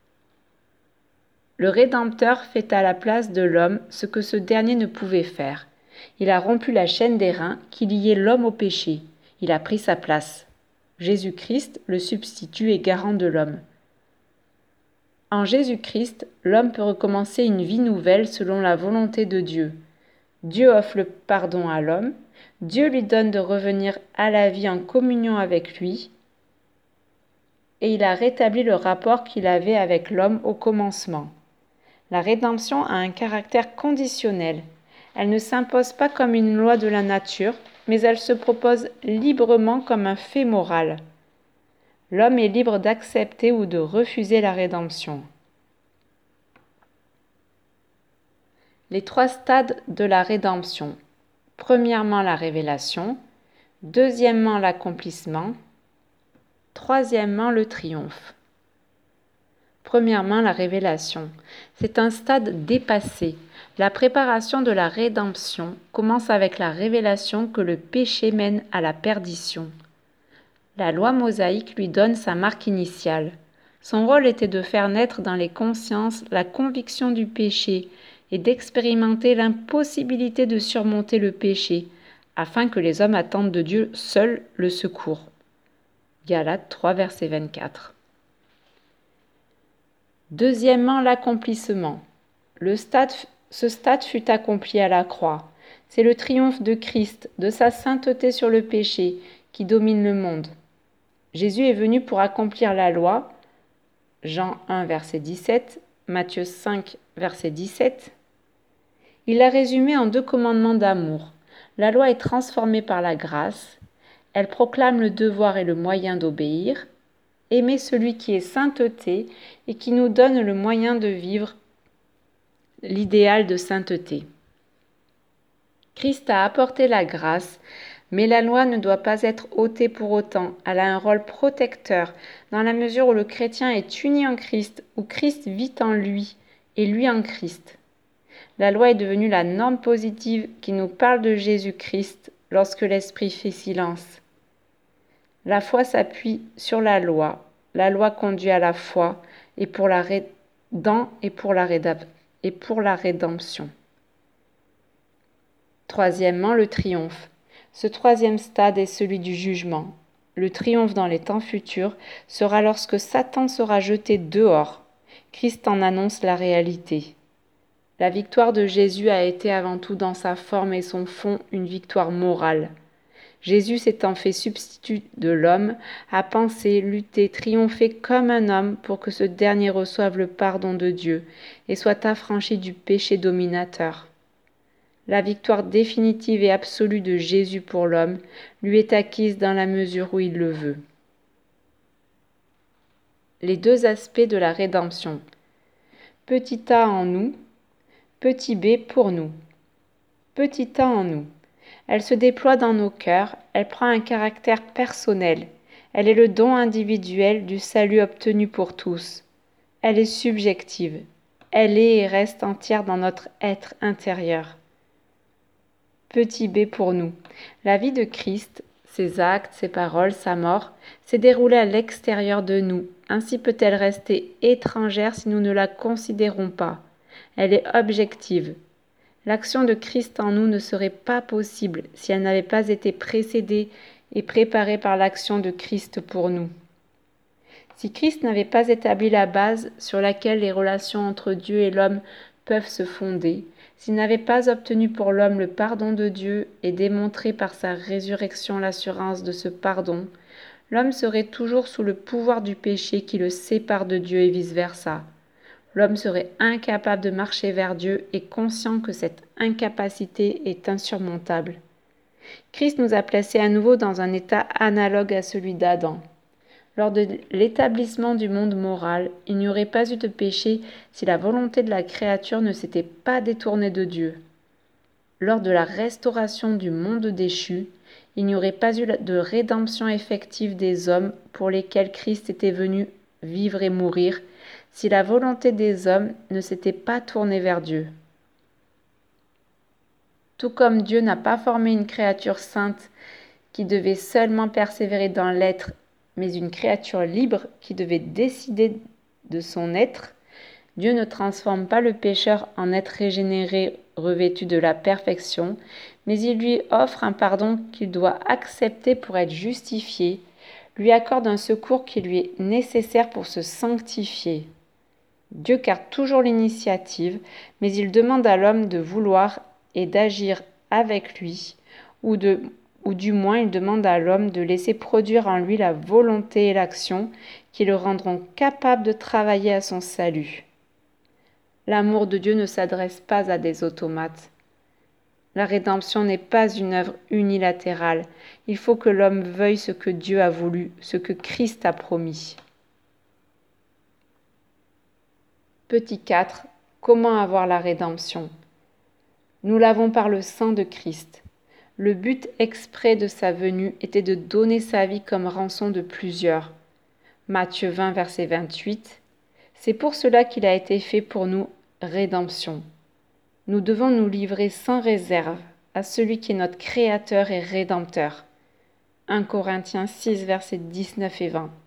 Le Rédempteur fait à la place de l'homme ce que ce dernier ne pouvait faire. Il a rompu la chaîne des reins qui liait l'homme au péché. Il a pris sa place. Jésus-Christ, le substitut et garant de l'homme. En Jésus-Christ, l'homme peut recommencer une vie nouvelle selon la volonté de Dieu. Dieu offre le pardon à l'homme. Dieu lui donne de revenir à la vie en communion avec lui. Et il a rétabli le rapport qu'il avait avec l'homme au commencement. La rédemption a un caractère conditionnel. Elle ne s'impose pas comme une loi de la nature, mais elle se propose librement comme un fait moral. L'homme est libre d'accepter ou de refuser la rédemption. Les trois stades de la rédemption. Premièrement, la révélation. Deuxièmement, l'accomplissement. Troisièmement, le triomphe. Premièrement, la révélation. C'est un stade dépassé. La préparation de la rédemption commence avec la révélation que le péché mène à la perdition. La loi mosaïque lui donne sa marque initiale. Son rôle était de faire naître dans les consciences la conviction du péché et d'expérimenter l'impossibilité de surmonter le péché, afin que les hommes attendent de Dieu seul le secours. Galates trois, verset vingt-quatre. Deuxièmement, l'accomplissement. Le stade, ce stade fut accompli à la croix. C'est le triomphe de Christ, de sa sainteté sur le péché, qui domine le monde. Jésus est venu pour accomplir la loi, Jean un, verset dix-sept, Matthieu cinq, verset dix-sept. Il l'a résumé en deux commandements d'amour. La loi est transformée par la grâce. Elle proclame le devoir et le moyen d'obéir. Aimer celui qui est sainteté et qui nous donne le moyen de vivre l'idéal de sainteté. Christ a apporté la grâce, mais la loi ne doit pas être ôtée pour autant. Elle a un rôle protecteur, dans la mesure où le chrétien est uni en Christ, où Christ vit en lui, et lui en Christ. La loi est devenue la norme positive qui nous parle de Jésus-Christ lorsque l'Esprit fait silence. La foi s'appuie sur la loi. La loi conduit à la foi et pour la ré... dans et pour la, réda... et pour la rédemption. Troisièmement, le triomphe. Ce troisième stade est celui du jugement. Le triomphe dans les temps futurs sera lorsque Satan sera jeté dehors. Christ en annonce la réalité. La victoire de Jésus a été avant tout dans sa forme et son fond une victoire morale. Jésus s'étant fait substitut de l'homme, a pensé, lutté, triomphé comme un homme pour que ce dernier reçoive le pardon de Dieu et soit affranchi du péché dominateur. La victoire définitive et absolue de Jésus pour l'homme lui est acquise dans la mesure où il le veut. Les deux aspects de la rédemption. Petit a en nous, petit b pour nous. Petit a en nous. Elle se déploie dans nos cœurs, elle prend un caractère personnel. Elle est le don individuel du salut obtenu pour tous. Elle est subjective. Elle est et reste entière dans notre être intérieur. Petit b pour nous. La vie de Christ, ses actes, ses paroles, sa mort, s'est déroulée à l'extérieur de nous. Ainsi peut-elle rester étrangère si nous ne la considérons pas. Elle est objective. L'action de Christ en nous ne serait pas possible si elle n'avait pas été précédée et préparée par l'action de Christ pour nous. Si Christ n'avait pas établi la base sur laquelle les relations entre Dieu et l'homme peuvent se fonder, s'il n'avait pas obtenu pour l'homme le pardon de Dieu et démontré par sa résurrection l'assurance de ce pardon, l'homme serait toujours sous le pouvoir du péché qui le sépare de Dieu et vice-versa. L'homme serait incapable de marcher vers Dieu et conscient que cette incapacité est insurmontable. Christ nous a placés à nouveau dans un état analogue à celui d'Adam. Lors de l'établissement du monde moral, il n'y aurait pas eu de péché si la volonté de la créature ne s'était pas détournée de Dieu. Lors de la restauration du monde déchu, il n'y aurait pas eu de rédemption effective des hommes pour lesquels Christ était venu vivre et mourir, si la volonté des hommes ne s'était pas tournée vers Dieu. Tout comme Dieu n'a pas formé une créature sainte qui devait seulement persévérer dans l'être, mais une créature libre qui devait décider de son être, Dieu ne transforme pas le pécheur en être régénéré revêtu de la perfection, mais il lui offre un pardon qu'il doit accepter pour être justifié, lui accorde un secours qui lui est nécessaire pour se sanctifier. Dieu garde toujours l'initiative, mais il demande à l'homme de vouloir et d'agir avec lui, ou, de, ou du moins il demande à l'homme de laisser produire en lui la volonté et l'action qui le rendront capable de travailler à son salut. L'amour de Dieu ne s'adresse pas à des automates. La rédemption n'est pas une œuvre unilatérale. Il faut que l'homme veuille ce que Dieu a voulu, ce que Christ a promis. Petit quatre. Comment avoir la rédemption ? Nous l'avons par le sang de Christ. Le but exprès de sa venue était de donner sa vie comme rançon de plusieurs. Matthieu vingt, verset vingt-huit. C'est pour cela qu'il a été fait pour nous rédemption. Nous devons nous livrer sans réserve à celui qui est notre Créateur et Rédempteur. un Corinthiens six, versets dix-neuf et vingt.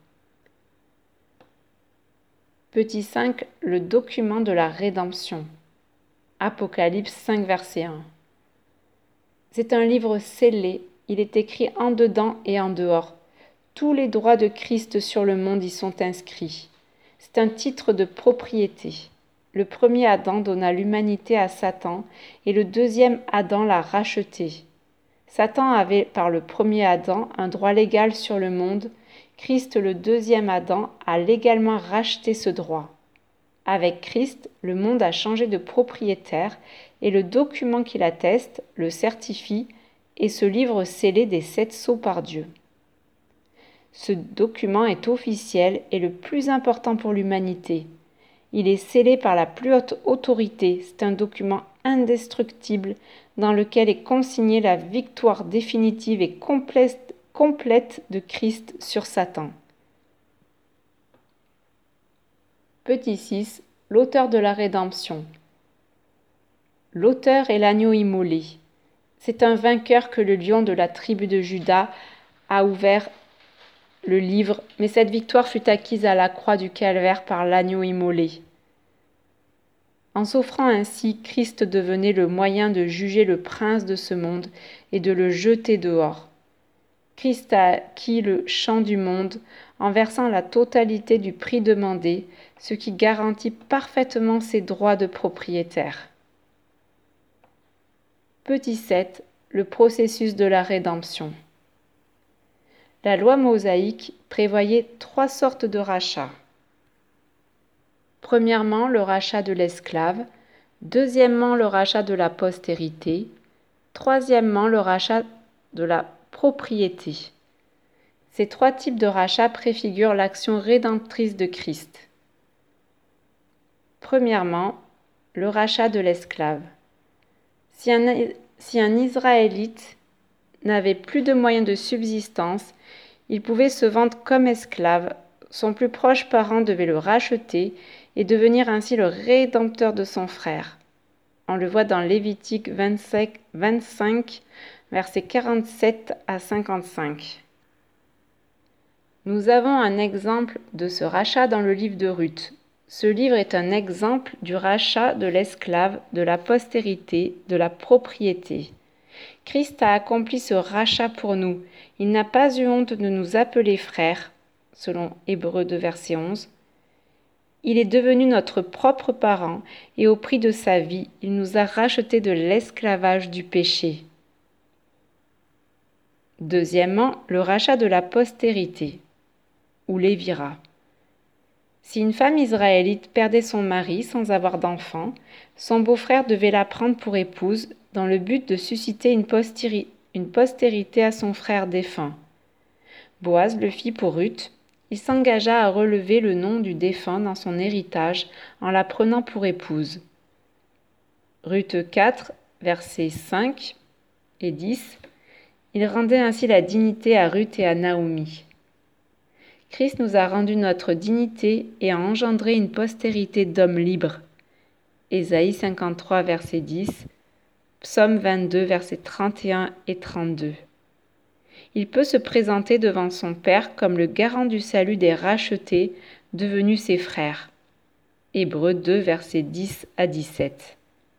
Petit cinq, le document de la rédemption. Apocalypse cinq, verset un. C'est un livre scellé, il est écrit en dedans et en dehors. Tous les droits de Christ sur le monde y sont inscrits. C'est un titre de propriété. Le premier Adam donna l'humanité à Satan et le deuxième Adam l'a racheté. Satan avait par le premier Adam un droit légal sur le monde. Christ, le deuxième Adam, a légalement racheté ce droit. Avec Christ, le monde a changé de propriétaire et le document qui l'atteste, le certifie, est ce livre scellé des sept sceaux par Dieu. Ce document est officiel et le plus important pour l'humanité. Il est scellé par la plus haute autorité. C'est un document indestructible dans lequel est consignée la victoire définitive et complète, complète de Christ sur Satan. Petit six. L'auteur de la rédemption. L'auteur est l'agneau immolé. C'est un vainqueur que le lion de la tribu de Juda a ouvert le livre, mais cette victoire fut acquise à la croix du calvaire par l'agneau immolé. En s'offrant ainsi, Christ devenait le moyen de juger le prince de ce monde et de le jeter dehors. Christ a acquis le champ du monde en versant la totalité du prix demandé, ce qui garantit parfaitement ses droits de propriétaire. Petit sept. Le processus de la rédemption. La loi mosaïque prévoyait trois sortes de rachats. Premièrement, le rachat de l'esclave. Deuxièmement, le rachat de la postérité. Troisièmement, le rachat de la propriété. Ces trois types de rachats préfigurent l'action rédemptrice de Christ. Premièrement, le rachat de l'esclave. Si un, si un Israélite n'avait plus de moyens de subsistance, il pouvait se vendre comme esclave. Son plus proche parent devait le racheter et devenir ainsi le rédempteur de son frère. On le voit dans Lévitique vingt-cinq, vingt-cinq versets quarante-sept à cinquante-cinq. Nous avons un exemple de ce rachat dans le livre de Ruth. Ce livre est un exemple du rachat de l'esclave, de la postérité, de la propriété. Christ a accompli ce rachat pour nous. Il n'a pas eu honte de nous appeler frères, selon Hébreux deux, verset onze. Il est devenu notre propre parent et au prix de sa vie, il nous a rachetés de l'esclavage du péché. Deuxièmement, le rachat de la postérité, ou lévira. Si une femme israélite perdait son mari sans avoir d'enfant, son beau-frère devait la prendre pour épouse dans le but de susciter une, postéri- une postérité à son frère défunt. Boaz le fit pour Ruth. Il s'engagea à relever le nom du défunt dans son héritage en la prenant pour épouse. Ruth quatre, versets cinq et dix. Il rendait ainsi la dignité à Ruth et à Naomi. Christ nous a rendu notre dignité et a engendré une postérité d'hommes libres. Ésaïe cinquante-trois, verset dix, Psaume vingt-deux, versets trente et un et trente-deux. Il peut se présenter devant son Père comme le garant du salut des rachetés, devenus ses frères. Hébreux deux, versets dix à dix-sept.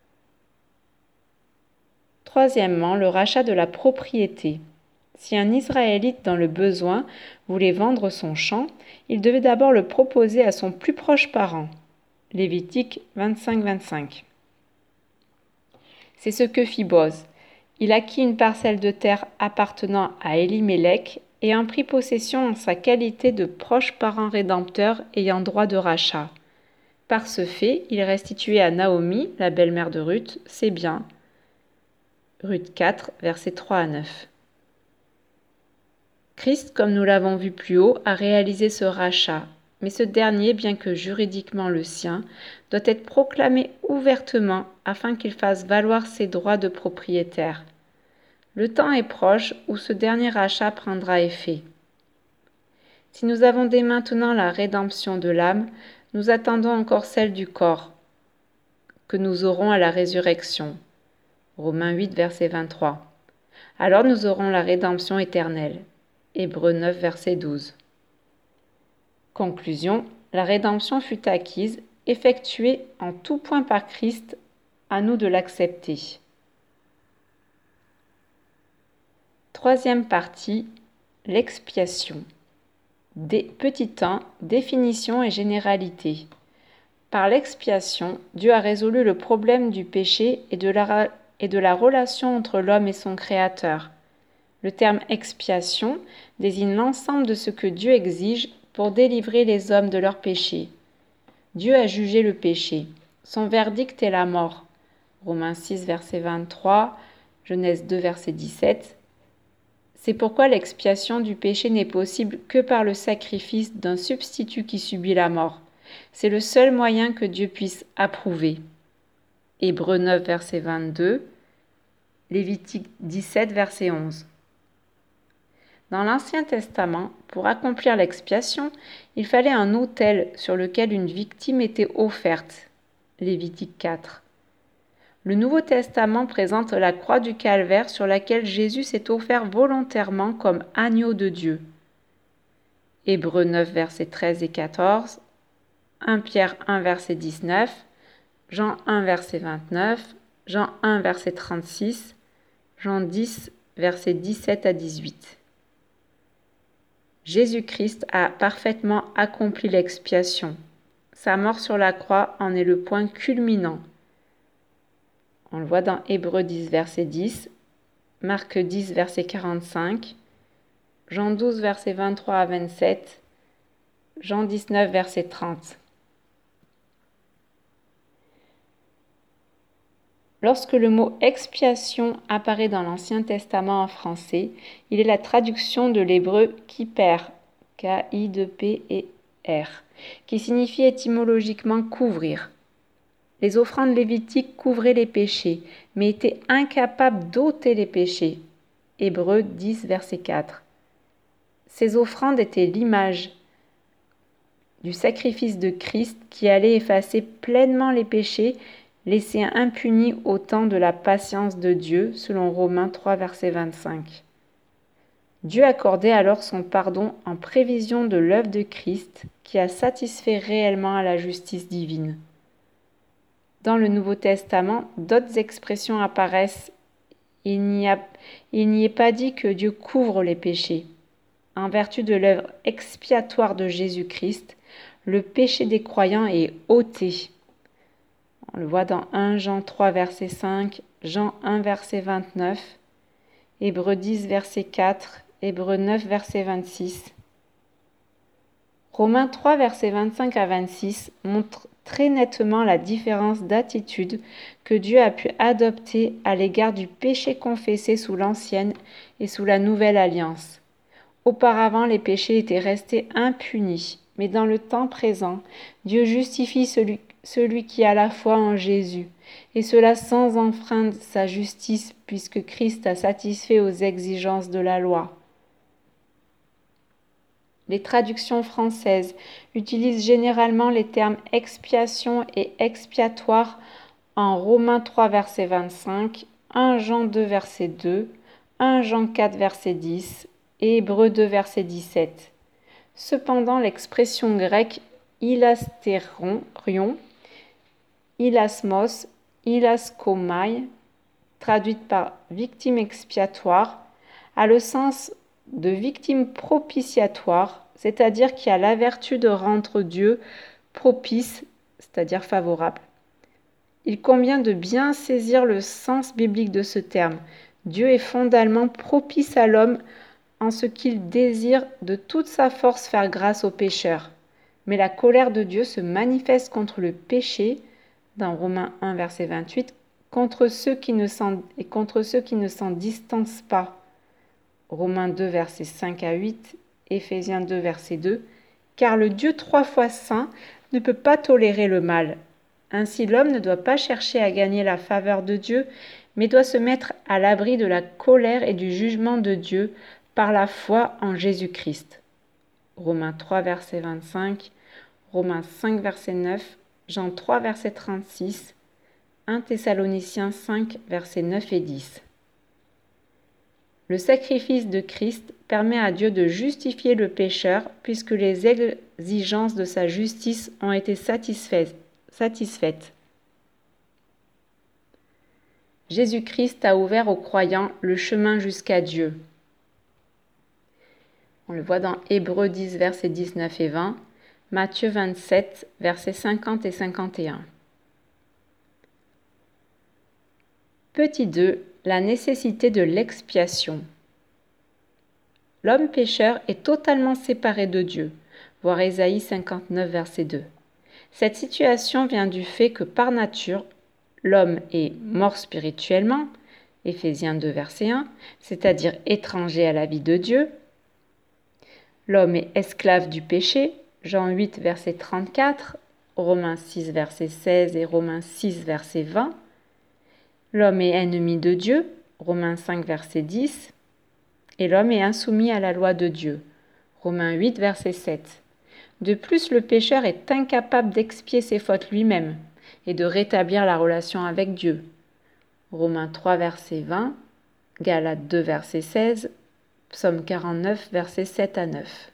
Troisièmement, le rachat de la propriété. Si un Israélite dans le besoin voulait vendre son champ, il devait d'abord le proposer à son plus proche parent. Lévitique vingt-cinq, vingt-cinq. C'est ce que fit Boz. Il acquit une parcelle de terre appartenant à Élimélec et en prit possession en sa qualité de proche parent rédempteur ayant droit de rachat. Par ce fait, il restituait à Naomi, la belle-mère de Ruth, ses biens. Ruth quatre, versets trois à neuf. Christ, comme nous l'avons vu plus haut, a réalisé ce rachat, mais ce dernier, bien que juridiquement le sien, doit être proclamé ouvertement afin qu'il fasse valoir ses droits de propriétaire. Le temps est proche où ce dernier rachat prendra effet. Si nous avons dès maintenant la rédemption de l'âme, nous attendons encore celle du corps, que nous aurons à la résurrection. Romains huit, verset vingt-trois. Alors nous aurons la rédemption éternelle. Hébreux neuf, verset douze. Conclusion, la rédemption fut acquise, effectuée en tout point par Christ, à nous de l'accepter. Troisième partie, l'expiation. Des petits un, définition et généralité. Par l'expiation, Dieu a résolu le problème du péché et de la, et de la relation entre l'homme et son Créateur. Le terme expiation désigne l'ensemble de ce que Dieu exige pour délivrer les hommes de leurs péchés. Dieu a jugé le péché. Son verdict est la mort. Romains six, verset vingt-trois, Genèse deux, verset dix-sept. C'est pourquoi l'expiation du péché n'est possible que par le sacrifice d'un substitut qui subit la mort. C'est le seul moyen que Dieu puisse approuver. Hébreux neuf, verset vingt-deux, Lévitique dix-sept, verset onze. Dans l'Ancien Testament, pour accomplir l'expiation, il fallait un autel sur lequel une victime était offerte. Lévitique quatre. Le Nouveau Testament présente la croix du Calvaire sur laquelle Jésus s'est offert volontairement comme agneau de Dieu. Hébreux neuf, versets treize et quatorze, premier Pierre un, verset dix-neuf, Jean un, verset vingt-neuf, Jean un, verset trente-six, Jean dix, versets dix-sept à dix-huit. Jésus-Christ a parfaitement accompli l'expiation. Sa mort sur la croix en est le point culminant. On le voit dans Hébreux dix, verset dix, Marc dix, verset quarante-cinq, Jean douze, verset vingt-trois à vingt-sept, Jean dix-neuf, verset trente. Lorsque le mot expiation apparaît dans l'Ancien Testament en français, il est la traduction de l'hébreu kiper, K I P E R, qui signifie étymologiquement couvrir. Les offrandes lévitiques couvraient les péchés, mais étaient incapables d'ôter les péchés. Hébreux dix, verset quatre. Ces offrandes étaient l'image du sacrifice de Christ qui allait effacer pleinement les péchés, laissés impunis au temps de la patience de Dieu, selon Romains trois, verset vingt-cinq. Dieu accordait alors son pardon en prévision de l'œuvre de Christ qui a satisfait réellement à la justice divine. Dans le Nouveau Testament, d'autres expressions apparaissent. Il n'y a, il n'y est pas dit que Dieu couvre les péchés. En vertu de l'œuvre expiatoire de Jésus-Christ, le péché des croyants est ôté. On le voit dans premier Jean trois, verset cinq, Jean un, verset vingt-neuf, Hébreux dix, verset quatre, Hébreux neuf, verset vingt-six. Romains trois, verset vingt-cinq à vingt-six montre très nettement la différence d'attitude que Dieu a pu adopter à l'égard du péché confessé sous l'ancienne et sous la nouvelle alliance. Auparavant, les péchés étaient restés impunis, mais dans le temps présent, Dieu justifie celui, celui qui a la foi en Jésus, et cela sans enfreindre sa justice, puisque Christ a satisfait aux exigences de la loi. Les traductions françaises utilisent généralement les termes expiation et expiatoire en Romains trois, verset vingt-cinq, premier Jean deux, verset deux, premier Jean quatre, verset dix et Hébreux deux, verset dix-sept. Cependant, l'expression grecque ilastérion, ilasmos, ilaskomai, traduite par victime expiatoire, a le sens de victime propitiatoire, c'est-à-dire qui a la vertu de rendre Dieu propice, c'est-à-dire favorable. Il convient de bien saisir le sens biblique de ce terme. Dieu est fondamentalement propice à l'homme en ce qu'il désire de toute sa force faire grâce aux pécheurs. Mais la colère de Dieu se manifeste contre le péché, dans Romains un, verset vingt-huit, contre ceux qui ne s'en, et contre ceux qui ne s'en distancent pas. Romains deux, versets cinq à huit, Éphésiens deux, verset deux, car le Dieu trois fois saint ne peut pas tolérer le mal. Ainsi, l'homme ne doit pas chercher à gagner la faveur de Dieu, mais doit se mettre à l'abri de la colère et du jugement de Dieu par la foi en Jésus-Christ. Romains trois, verset vingt-cinq, Romains cinq, verset neuf, Jean trois, verset trente-six, premier Thessaloniciens cinq, versets neuf et dix. Le sacrifice de Christ permet à Dieu de justifier le pécheur puisque les exigences de sa justice ont été satisfaites. satisfaites. Jésus-Christ a ouvert aux croyants le chemin jusqu'à Dieu. On le voit dans Hébreux dix, versets dix-neuf et vingt, Matthieu vingt-sept, versets cinquante et cinquante et un. Petit deux. La nécessité de l'expiation. L'homme pécheur est totalement séparé de Dieu. Voir Ésaïe cinquante-neuf, verset deux. Cette situation vient du fait que par nature, l'homme est mort spirituellement, Éphésiens deux, verset un, c'est-à-dire étranger à la vie de Dieu. L'homme est esclave du péché, Jean huit, verset trente-quatre, Romains six, verset seize et Romains six, verset vingt. L'homme est ennemi de Dieu, Romains cinq, verset dix. Et l'homme est insoumis à la loi de Dieu, Romains huit, verset sept. De plus, le pécheur est incapable d'expier ses fautes lui-même et de rétablir la relation avec Dieu, Romains trois, verset vingt, Galates deux, verset seize, Psaume quarante-neuf, versets sept à neuf.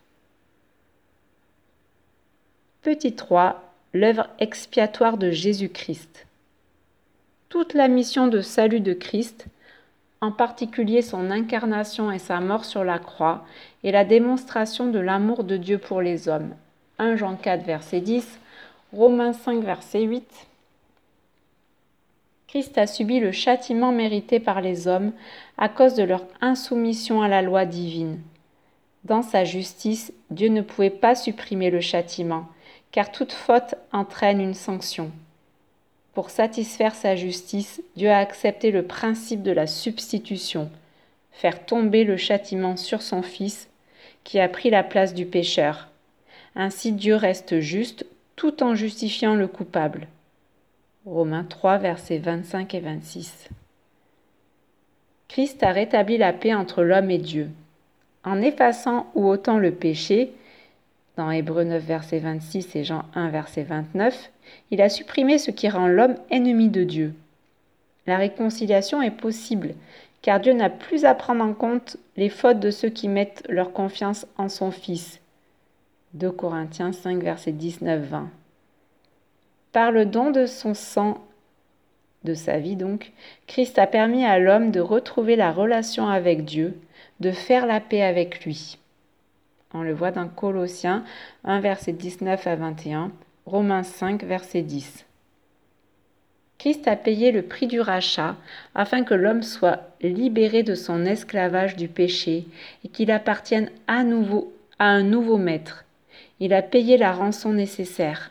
Petit trois. L'œuvre expiatoire de Jésus-Christ. Toute la mission de salut de Christ, en particulier son incarnation et sa mort sur la croix, est la démonstration de l'amour de Dieu pour les hommes. premier Jean quatre, verset dix, Romains cinq, verset huit. Christ a subi le châtiment mérité par les hommes à cause de leur insoumission à la loi divine. Dans sa justice, Dieu ne pouvait pas supprimer le châtiment, car toute faute entraîne une sanction. Pour satisfaire sa justice, Dieu a accepté le principe de la substitution, faire tomber le châtiment sur son Fils, qui a pris la place du pécheur. Ainsi Dieu reste juste, tout en justifiant le coupable. Romains trois, versets vingt-cinq et vingt-six. Christ a rétabli la paix entre l'homme et Dieu. En effaçant ou ôtant le péché, dans Hébreux neuf, verset vingt-six et Jean un, verset vingt-neuf, il a supprimé ce qui rend l'homme ennemi de Dieu. La réconciliation est possible, car Dieu n'a plus à prendre en compte les fautes de ceux qui mettent leur confiance en son Fils. deux Corinthiens cinq, verset dix-neuf à vingt. Par le don de son sang, de sa vie donc, Christ a permis à l'homme de retrouver la relation avec Dieu, de faire la paix avec lui. On le voit dans Colossiens un, verset dix-neuf à vingt et un, Romains cinq, verset dix. Christ a payé le prix du rachat afin que l'homme soit libéré de son esclavage du péché et qu'il appartienne à nouveau à un nouveau maître. Il a payé la rançon nécessaire.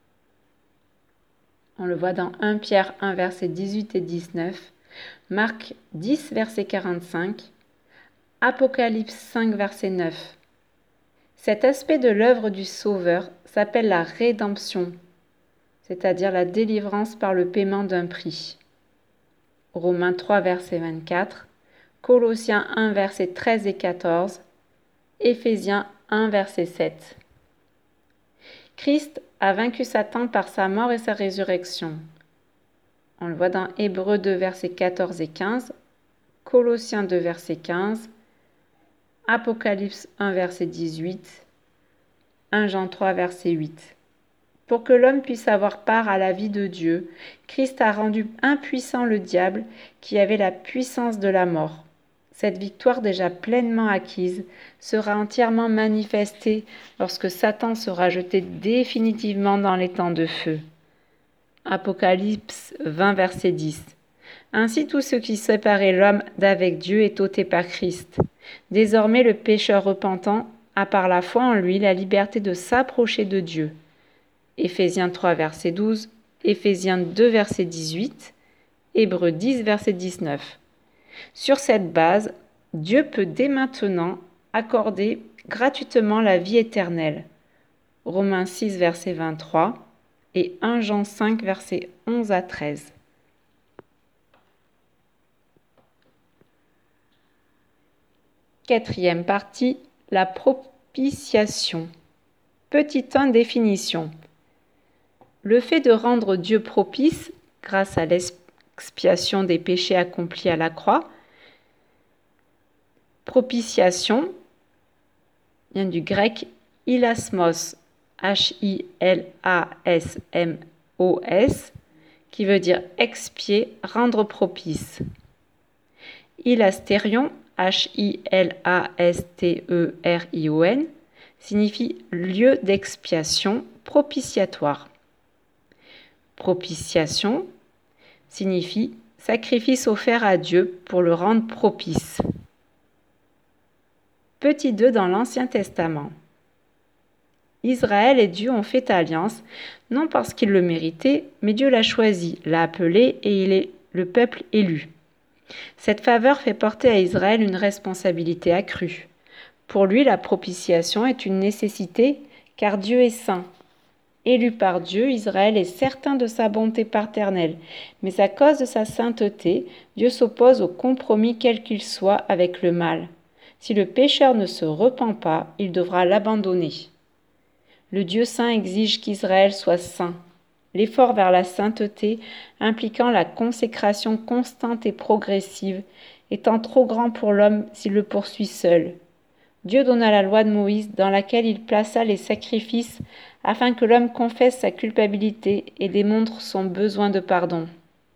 On le voit dans premier Pierre un, verset dix-huit et dix-neuf, Marc dix, verset quarante-cinq, Apocalypse cinq, verset neuf. Cet aspect de l'œuvre du Sauveur s'appelle la rédemption, c'est-à-dire la délivrance par le paiement d'un prix. Romains trois, verset vingt-quatre, Colossiens un, verset treize et quatorze, Éphésiens un, verset sept. Christ a vaincu Satan par sa mort et sa résurrection. On le voit dans Hébreux deux, versets quatorze et quinze, Colossiens deux, verset quinze, Apocalypse un, verset dix-huit, premier Jean trois, verset huit. Pour que l'homme puisse avoir part à la vie de Dieu, Christ a rendu impuissant le diable qui avait la puissance de la mort. Cette victoire déjà pleinement acquise sera entièrement manifestée lorsque Satan sera jeté définitivement dans les temps de feu. Apocalypse vingt, verset dix. Ainsi tout ce qui séparait l'homme d'avec Dieu est ôté par Christ. Désormais le pécheur repentant a par la foi en lui la liberté de s'approcher de Dieu. Éphésiens trois, verset douze, Éphésiens deux, verset dix-huit, Hébreux dix, verset dix-neuf. Sur cette base, Dieu peut dès maintenant accorder gratuitement la vie éternelle. Romains six, verset vingt-trois et premier Jean cinq, verset onze à treize. Quatrième partie, la propitiation. Petit un, définition. Le fait de rendre Dieu propice, grâce à l'expiation des péchés accomplis à la croix, Propitiation vient du grec hilasmos, H I L A S M O S, qui veut dire expier, rendre propice. Hilasterion, H I L A S T E R I O N, signifie lieu d'expiation propitiatoire. Propitiation signifie sacrifice offert à Dieu pour le rendre propice. Petit deux dans l'Ancien Testament. Israël et Dieu ont fait alliance, non parce qu'il le méritait, mais Dieu l'a choisi, l'a appelé et il est le peuple élu. Cette faveur fait porter à Israël une responsabilité accrue. Pour lui, la propitiation est une nécessité, car Dieu est saint. Élu par Dieu, Israël est certain de sa bonté paternelle, mais à cause de sa sainteté, Dieu s'oppose au compromis quel qu'il soit avec le mal. Si le pécheur ne se repent pas, il devra l'abandonner. Le Dieu saint exige qu'Israël soit saint. L'effort vers la sainteté, impliquant la consécration constante et progressive, étant trop grand pour l'homme s'il le poursuit seul. Dieu donna la loi de Moïse dans laquelle il plaça les sacrifices afin que l'homme confesse sa culpabilité et démontre son besoin de pardon.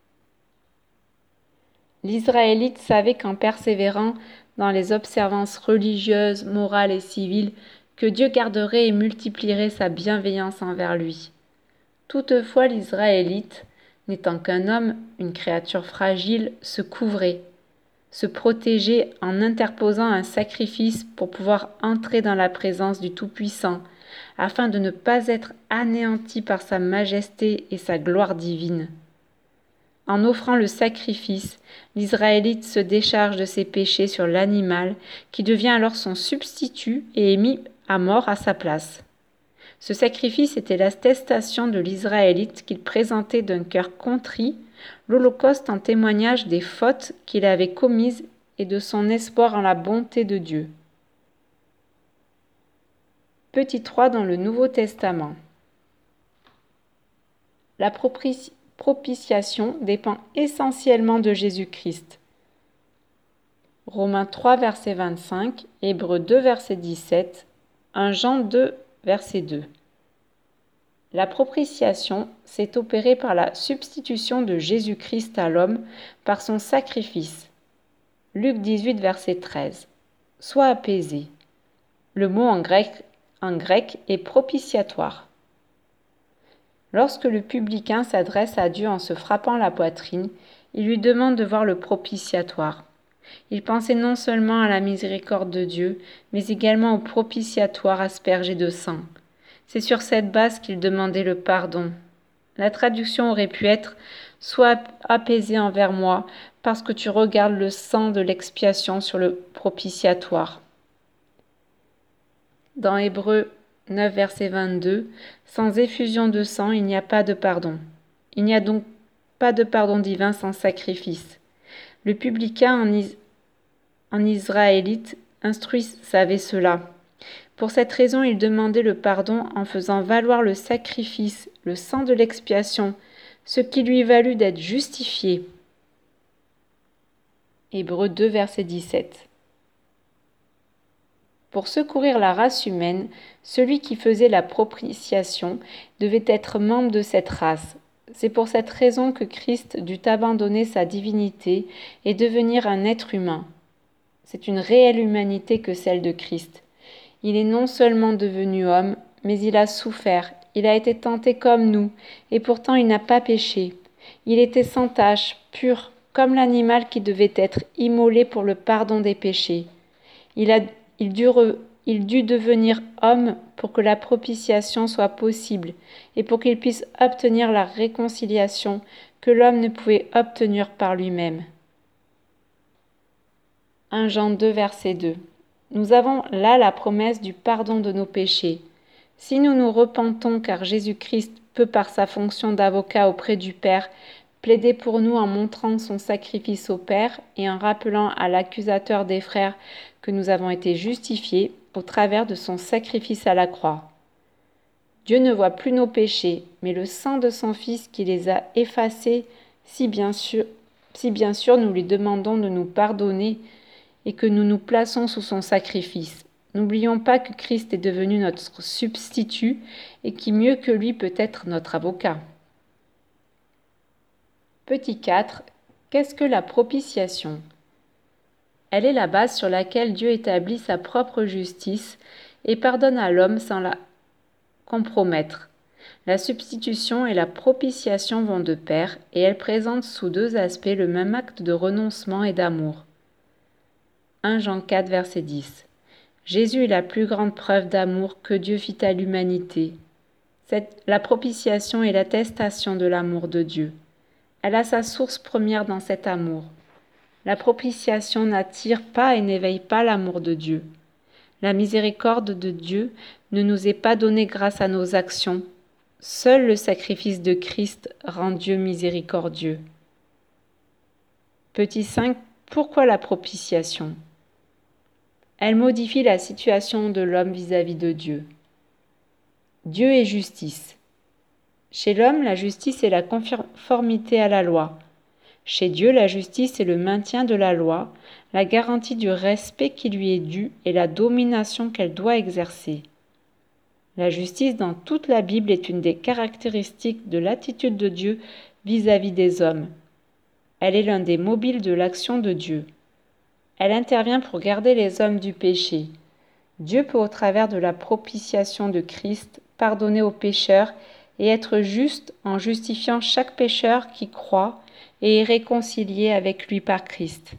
L'Israélite savait qu'en persévérant dans les observances religieuses, morales et civiles, que Dieu garderait et multiplierait sa bienveillance envers lui. Toutefois, l'Israélite, n'étant qu'un homme, une créature fragile, se couvrait, se protégeait en interposant un sacrifice pour pouvoir entrer dans la présence du Tout-Puissant, afin de ne pas être anéanti par sa majesté et sa gloire divine. En offrant le sacrifice, l'Israélite se décharge de ses péchés sur l'animal, qui devient alors son substitut et est mis à mort à sa place. Ce sacrifice était l'attestation de l'Israélite qu'il présentait d'un cœur contrit, l'Holocauste en témoignage des fautes qu'il avait commises et de son espoir en la bonté de Dieu. Petit trois dans le Nouveau Testament. La propici- propitiation dépend essentiellement de Jésus-Christ. Romains trois, verset vingt-cinq, Hébreux deux, verset dix-sept, premier Jean deux, verset deux. La propitiation s'est opérée par la substitution de Jésus-Christ à l'homme par son sacrifice. Luc dix-huit, verset treize. Sois apaisé. Le mot en grec, en grec est propitiatoire. Lorsque le publicain s'adresse à Dieu en se frappant la poitrine, il lui demande de voir le propitiatoire. Il pensait non seulement à la miséricorde de Dieu, mais également au propitiatoire aspergé de sang. C'est sur cette base qu'il demandait le pardon. La traduction aurait pu être « Sois apaisé envers moi, parce que tu regardes le sang de l'expiation sur le propitiatoire. » Dans Hébreux neuf, verset vingt-deux, « Sans effusion de sang, il n'y a pas de pardon. Il n'y a donc pas de pardon divin sans sacrifice. » Le publicain en, is- en israélite instruit savait cela. Pour cette raison, il demandait le pardon en faisant valoir le sacrifice, le sang de l'expiation, ce qui lui valut d'être justifié. Hébreux deux, verset dix-sept. Pour secourir la race humaine, celui qui faisait la propitiation devait être membre de cette race. C'est pour cette raison que Christ dut abandonner sa divinité et devenir un être humain. C'est une réelle humanité que celle de Christ. Il est non seulement devenu homme, mais il a souffert, il a été tenté comme nous, et pourtant il n'a pas péché. Il était sans tache, pur, comme l'animal qui devait être immolé pour le pardon des péchés. Il, a, il, dut re, il dut devenir homme pour que la propitiation soit possible, et pour qu'il puisse obtenir la réconciliation que l'homme ne pouvait obtenir par lui-même. premier Jean deux, verset deux. Nous avons là la promesse du pardon de nos péchés. Si nous nous repentons car Jésus-Christ peut par sa fonction d'avocat auprès du Père plaider pour nous en montrant son sacrifice au Père et en rappelant à l'accusateur des frères que nous avons été justifiés au travers de son sacrifice à la croix. Dieu ne voit plus nos péchés, mais le sang de son Fils qui les a effacés, si bien sûr, si bien sûr nous lui demandons de nous pardonner et que nous nous plaçons sous son sacrifice. N'oublions pas que Christ est devenu notre substitut et qui mieux que lui peut être notre avocat. Petit quatre. Qu'est-ce que la propitiation ? Elle est la base sur laquelle Dieu établit sa propre justice et pardonne à l'homme sans la compromettre. La substitution et la propitiation vont de pair et elles présentent sous deux aspects le même acte de renoncement et d'amour. premier Jean quatre, verset dix. Jésus est la plus grande preuve d'amour que Dieu fit à l'humanité. Cette, la propitiation est l'attestation de l'amour de Dieu. Elle a sa source première dans cet amour. La propitiation n'attire pas et n'éveille pas l'amour de Dieu. La miséricorde de Dieu ne nous est pas donnée grâce à nos actions. Seul le sacrifice de Christ rend Dieu miséricordieux. Petit cinq. Pourquoi la propitiation ? Elle modifie la situation de l'homme vis-à-vis de Dieu. Dieu est justice. Chez l'homme, la justice est la conformité à la loi. Chez Dieu, la justice est le maintien de la loi, la garantie du respect qui lui est dû et la domination qu'elle doit exercer. La justice dans toute la Bible est une des caractéristiques de l'attitude de Dieu vis-à-vis des hommes. Elle est l'un des mobiles de l'action de Dieu. Elle intervient pour garder les hommes du péché. Dieu peut, au travers de la propitiation de Christ, pardonner aux pécheurs et être juste en justifiant chaque pécheur qui croit et est réconcilié avec lui par Christ.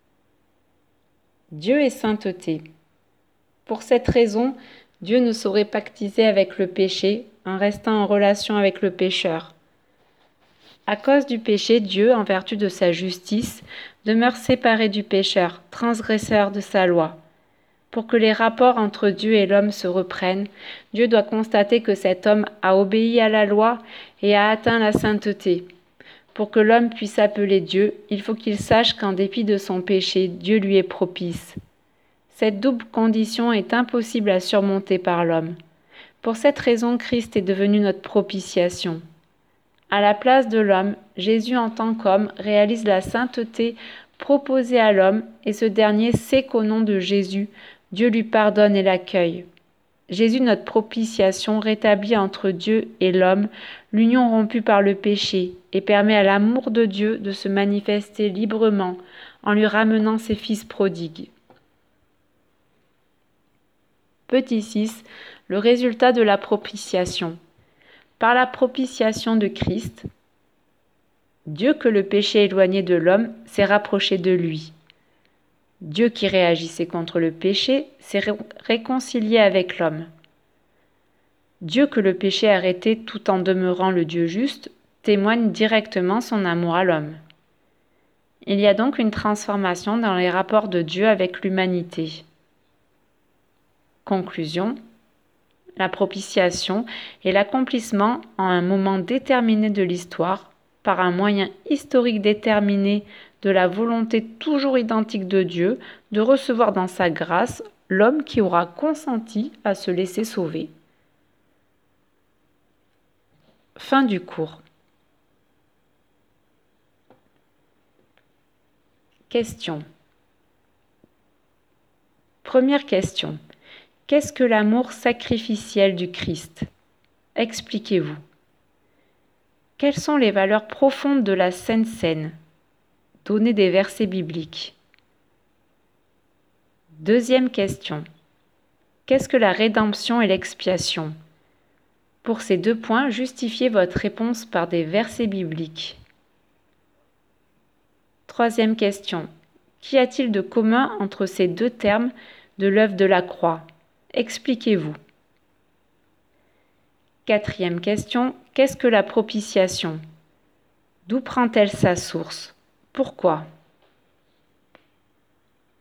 Dieu est sainteté. Pour cette raison, Dieu ne saurait pactiser avec le péché en restant en relation avec le pécheur. À cause du péché, Dieu, en vertu de sa justice, demeure séparé du pécheur, transgresseur de sa loi. Pour que les rapports entre Dieu et l'homme se reprennent, Dieu doit constater que cet homme a obéi à la loi et a atteint la sainteté. Pour que l'homme puisse appeler Dieu, il faut qu'il sache qu'en dépit de son péché, Dieu lui est propice. Cette double condition est impossible à surmonter par l'homme. Pour cette raison, Christ est devenu notre propitiation. À la place de l'homme, Jésus en tant qu'homme réalise la sainteté proposée à l'homme et ce dernier sait qu'au nom de Jésus, Dieu lui pardonne et l'accueille. Jésus, notre propitiation, rétablit entre Dieu et l'homme l'union rompue par le péché et permet à l'amour de Dieu de se manifester librement en lui ramenant ses fils prodigues. Petit six. Le résultat de la propitiation. Par la propitiation de Christ, Dieu que le péché éloignait de l'homme s'est rapproché de lui. Dieu qui réagissait contre le péché s'est ré- réconcilié avec l'homme. Dieu que le péché arrêtait tout en demeurant le Dieu juste témoigne directement son amour à l'homme. Il y a donc une transformation dans les rapports de Dieu avec l'humanité. Conclusion. La propitiation est l'accomplissement en un moment déterminé de l'histoire, par un moyen historique déterminé de la volonté toujours identique de Dieu de recevoir dans sa grâce l'homme qui aura consenti à se laisser sauver. Fin du cours. Question. Première question. Qu'est-ce que l'amour sacrificiel du Christ ? Expliquez-vous. Quelles sont les valeurs profondes de la Sainte Seine ? Donnez des versets bibliques. Deuxième question. Qu'est-ce que la rédemption et l'expiation ? Pour ces deux points, justifiez votre réponse par des versets bibliques. Troisième question. Qu'y a-t-il de commun entre ces deux termes de l'œuvre de la croix ? Expliquez-vous. Quatrième question. Qu'est-ce que la propitiation ? D'où prend-elle sa source ? Pourquoi ?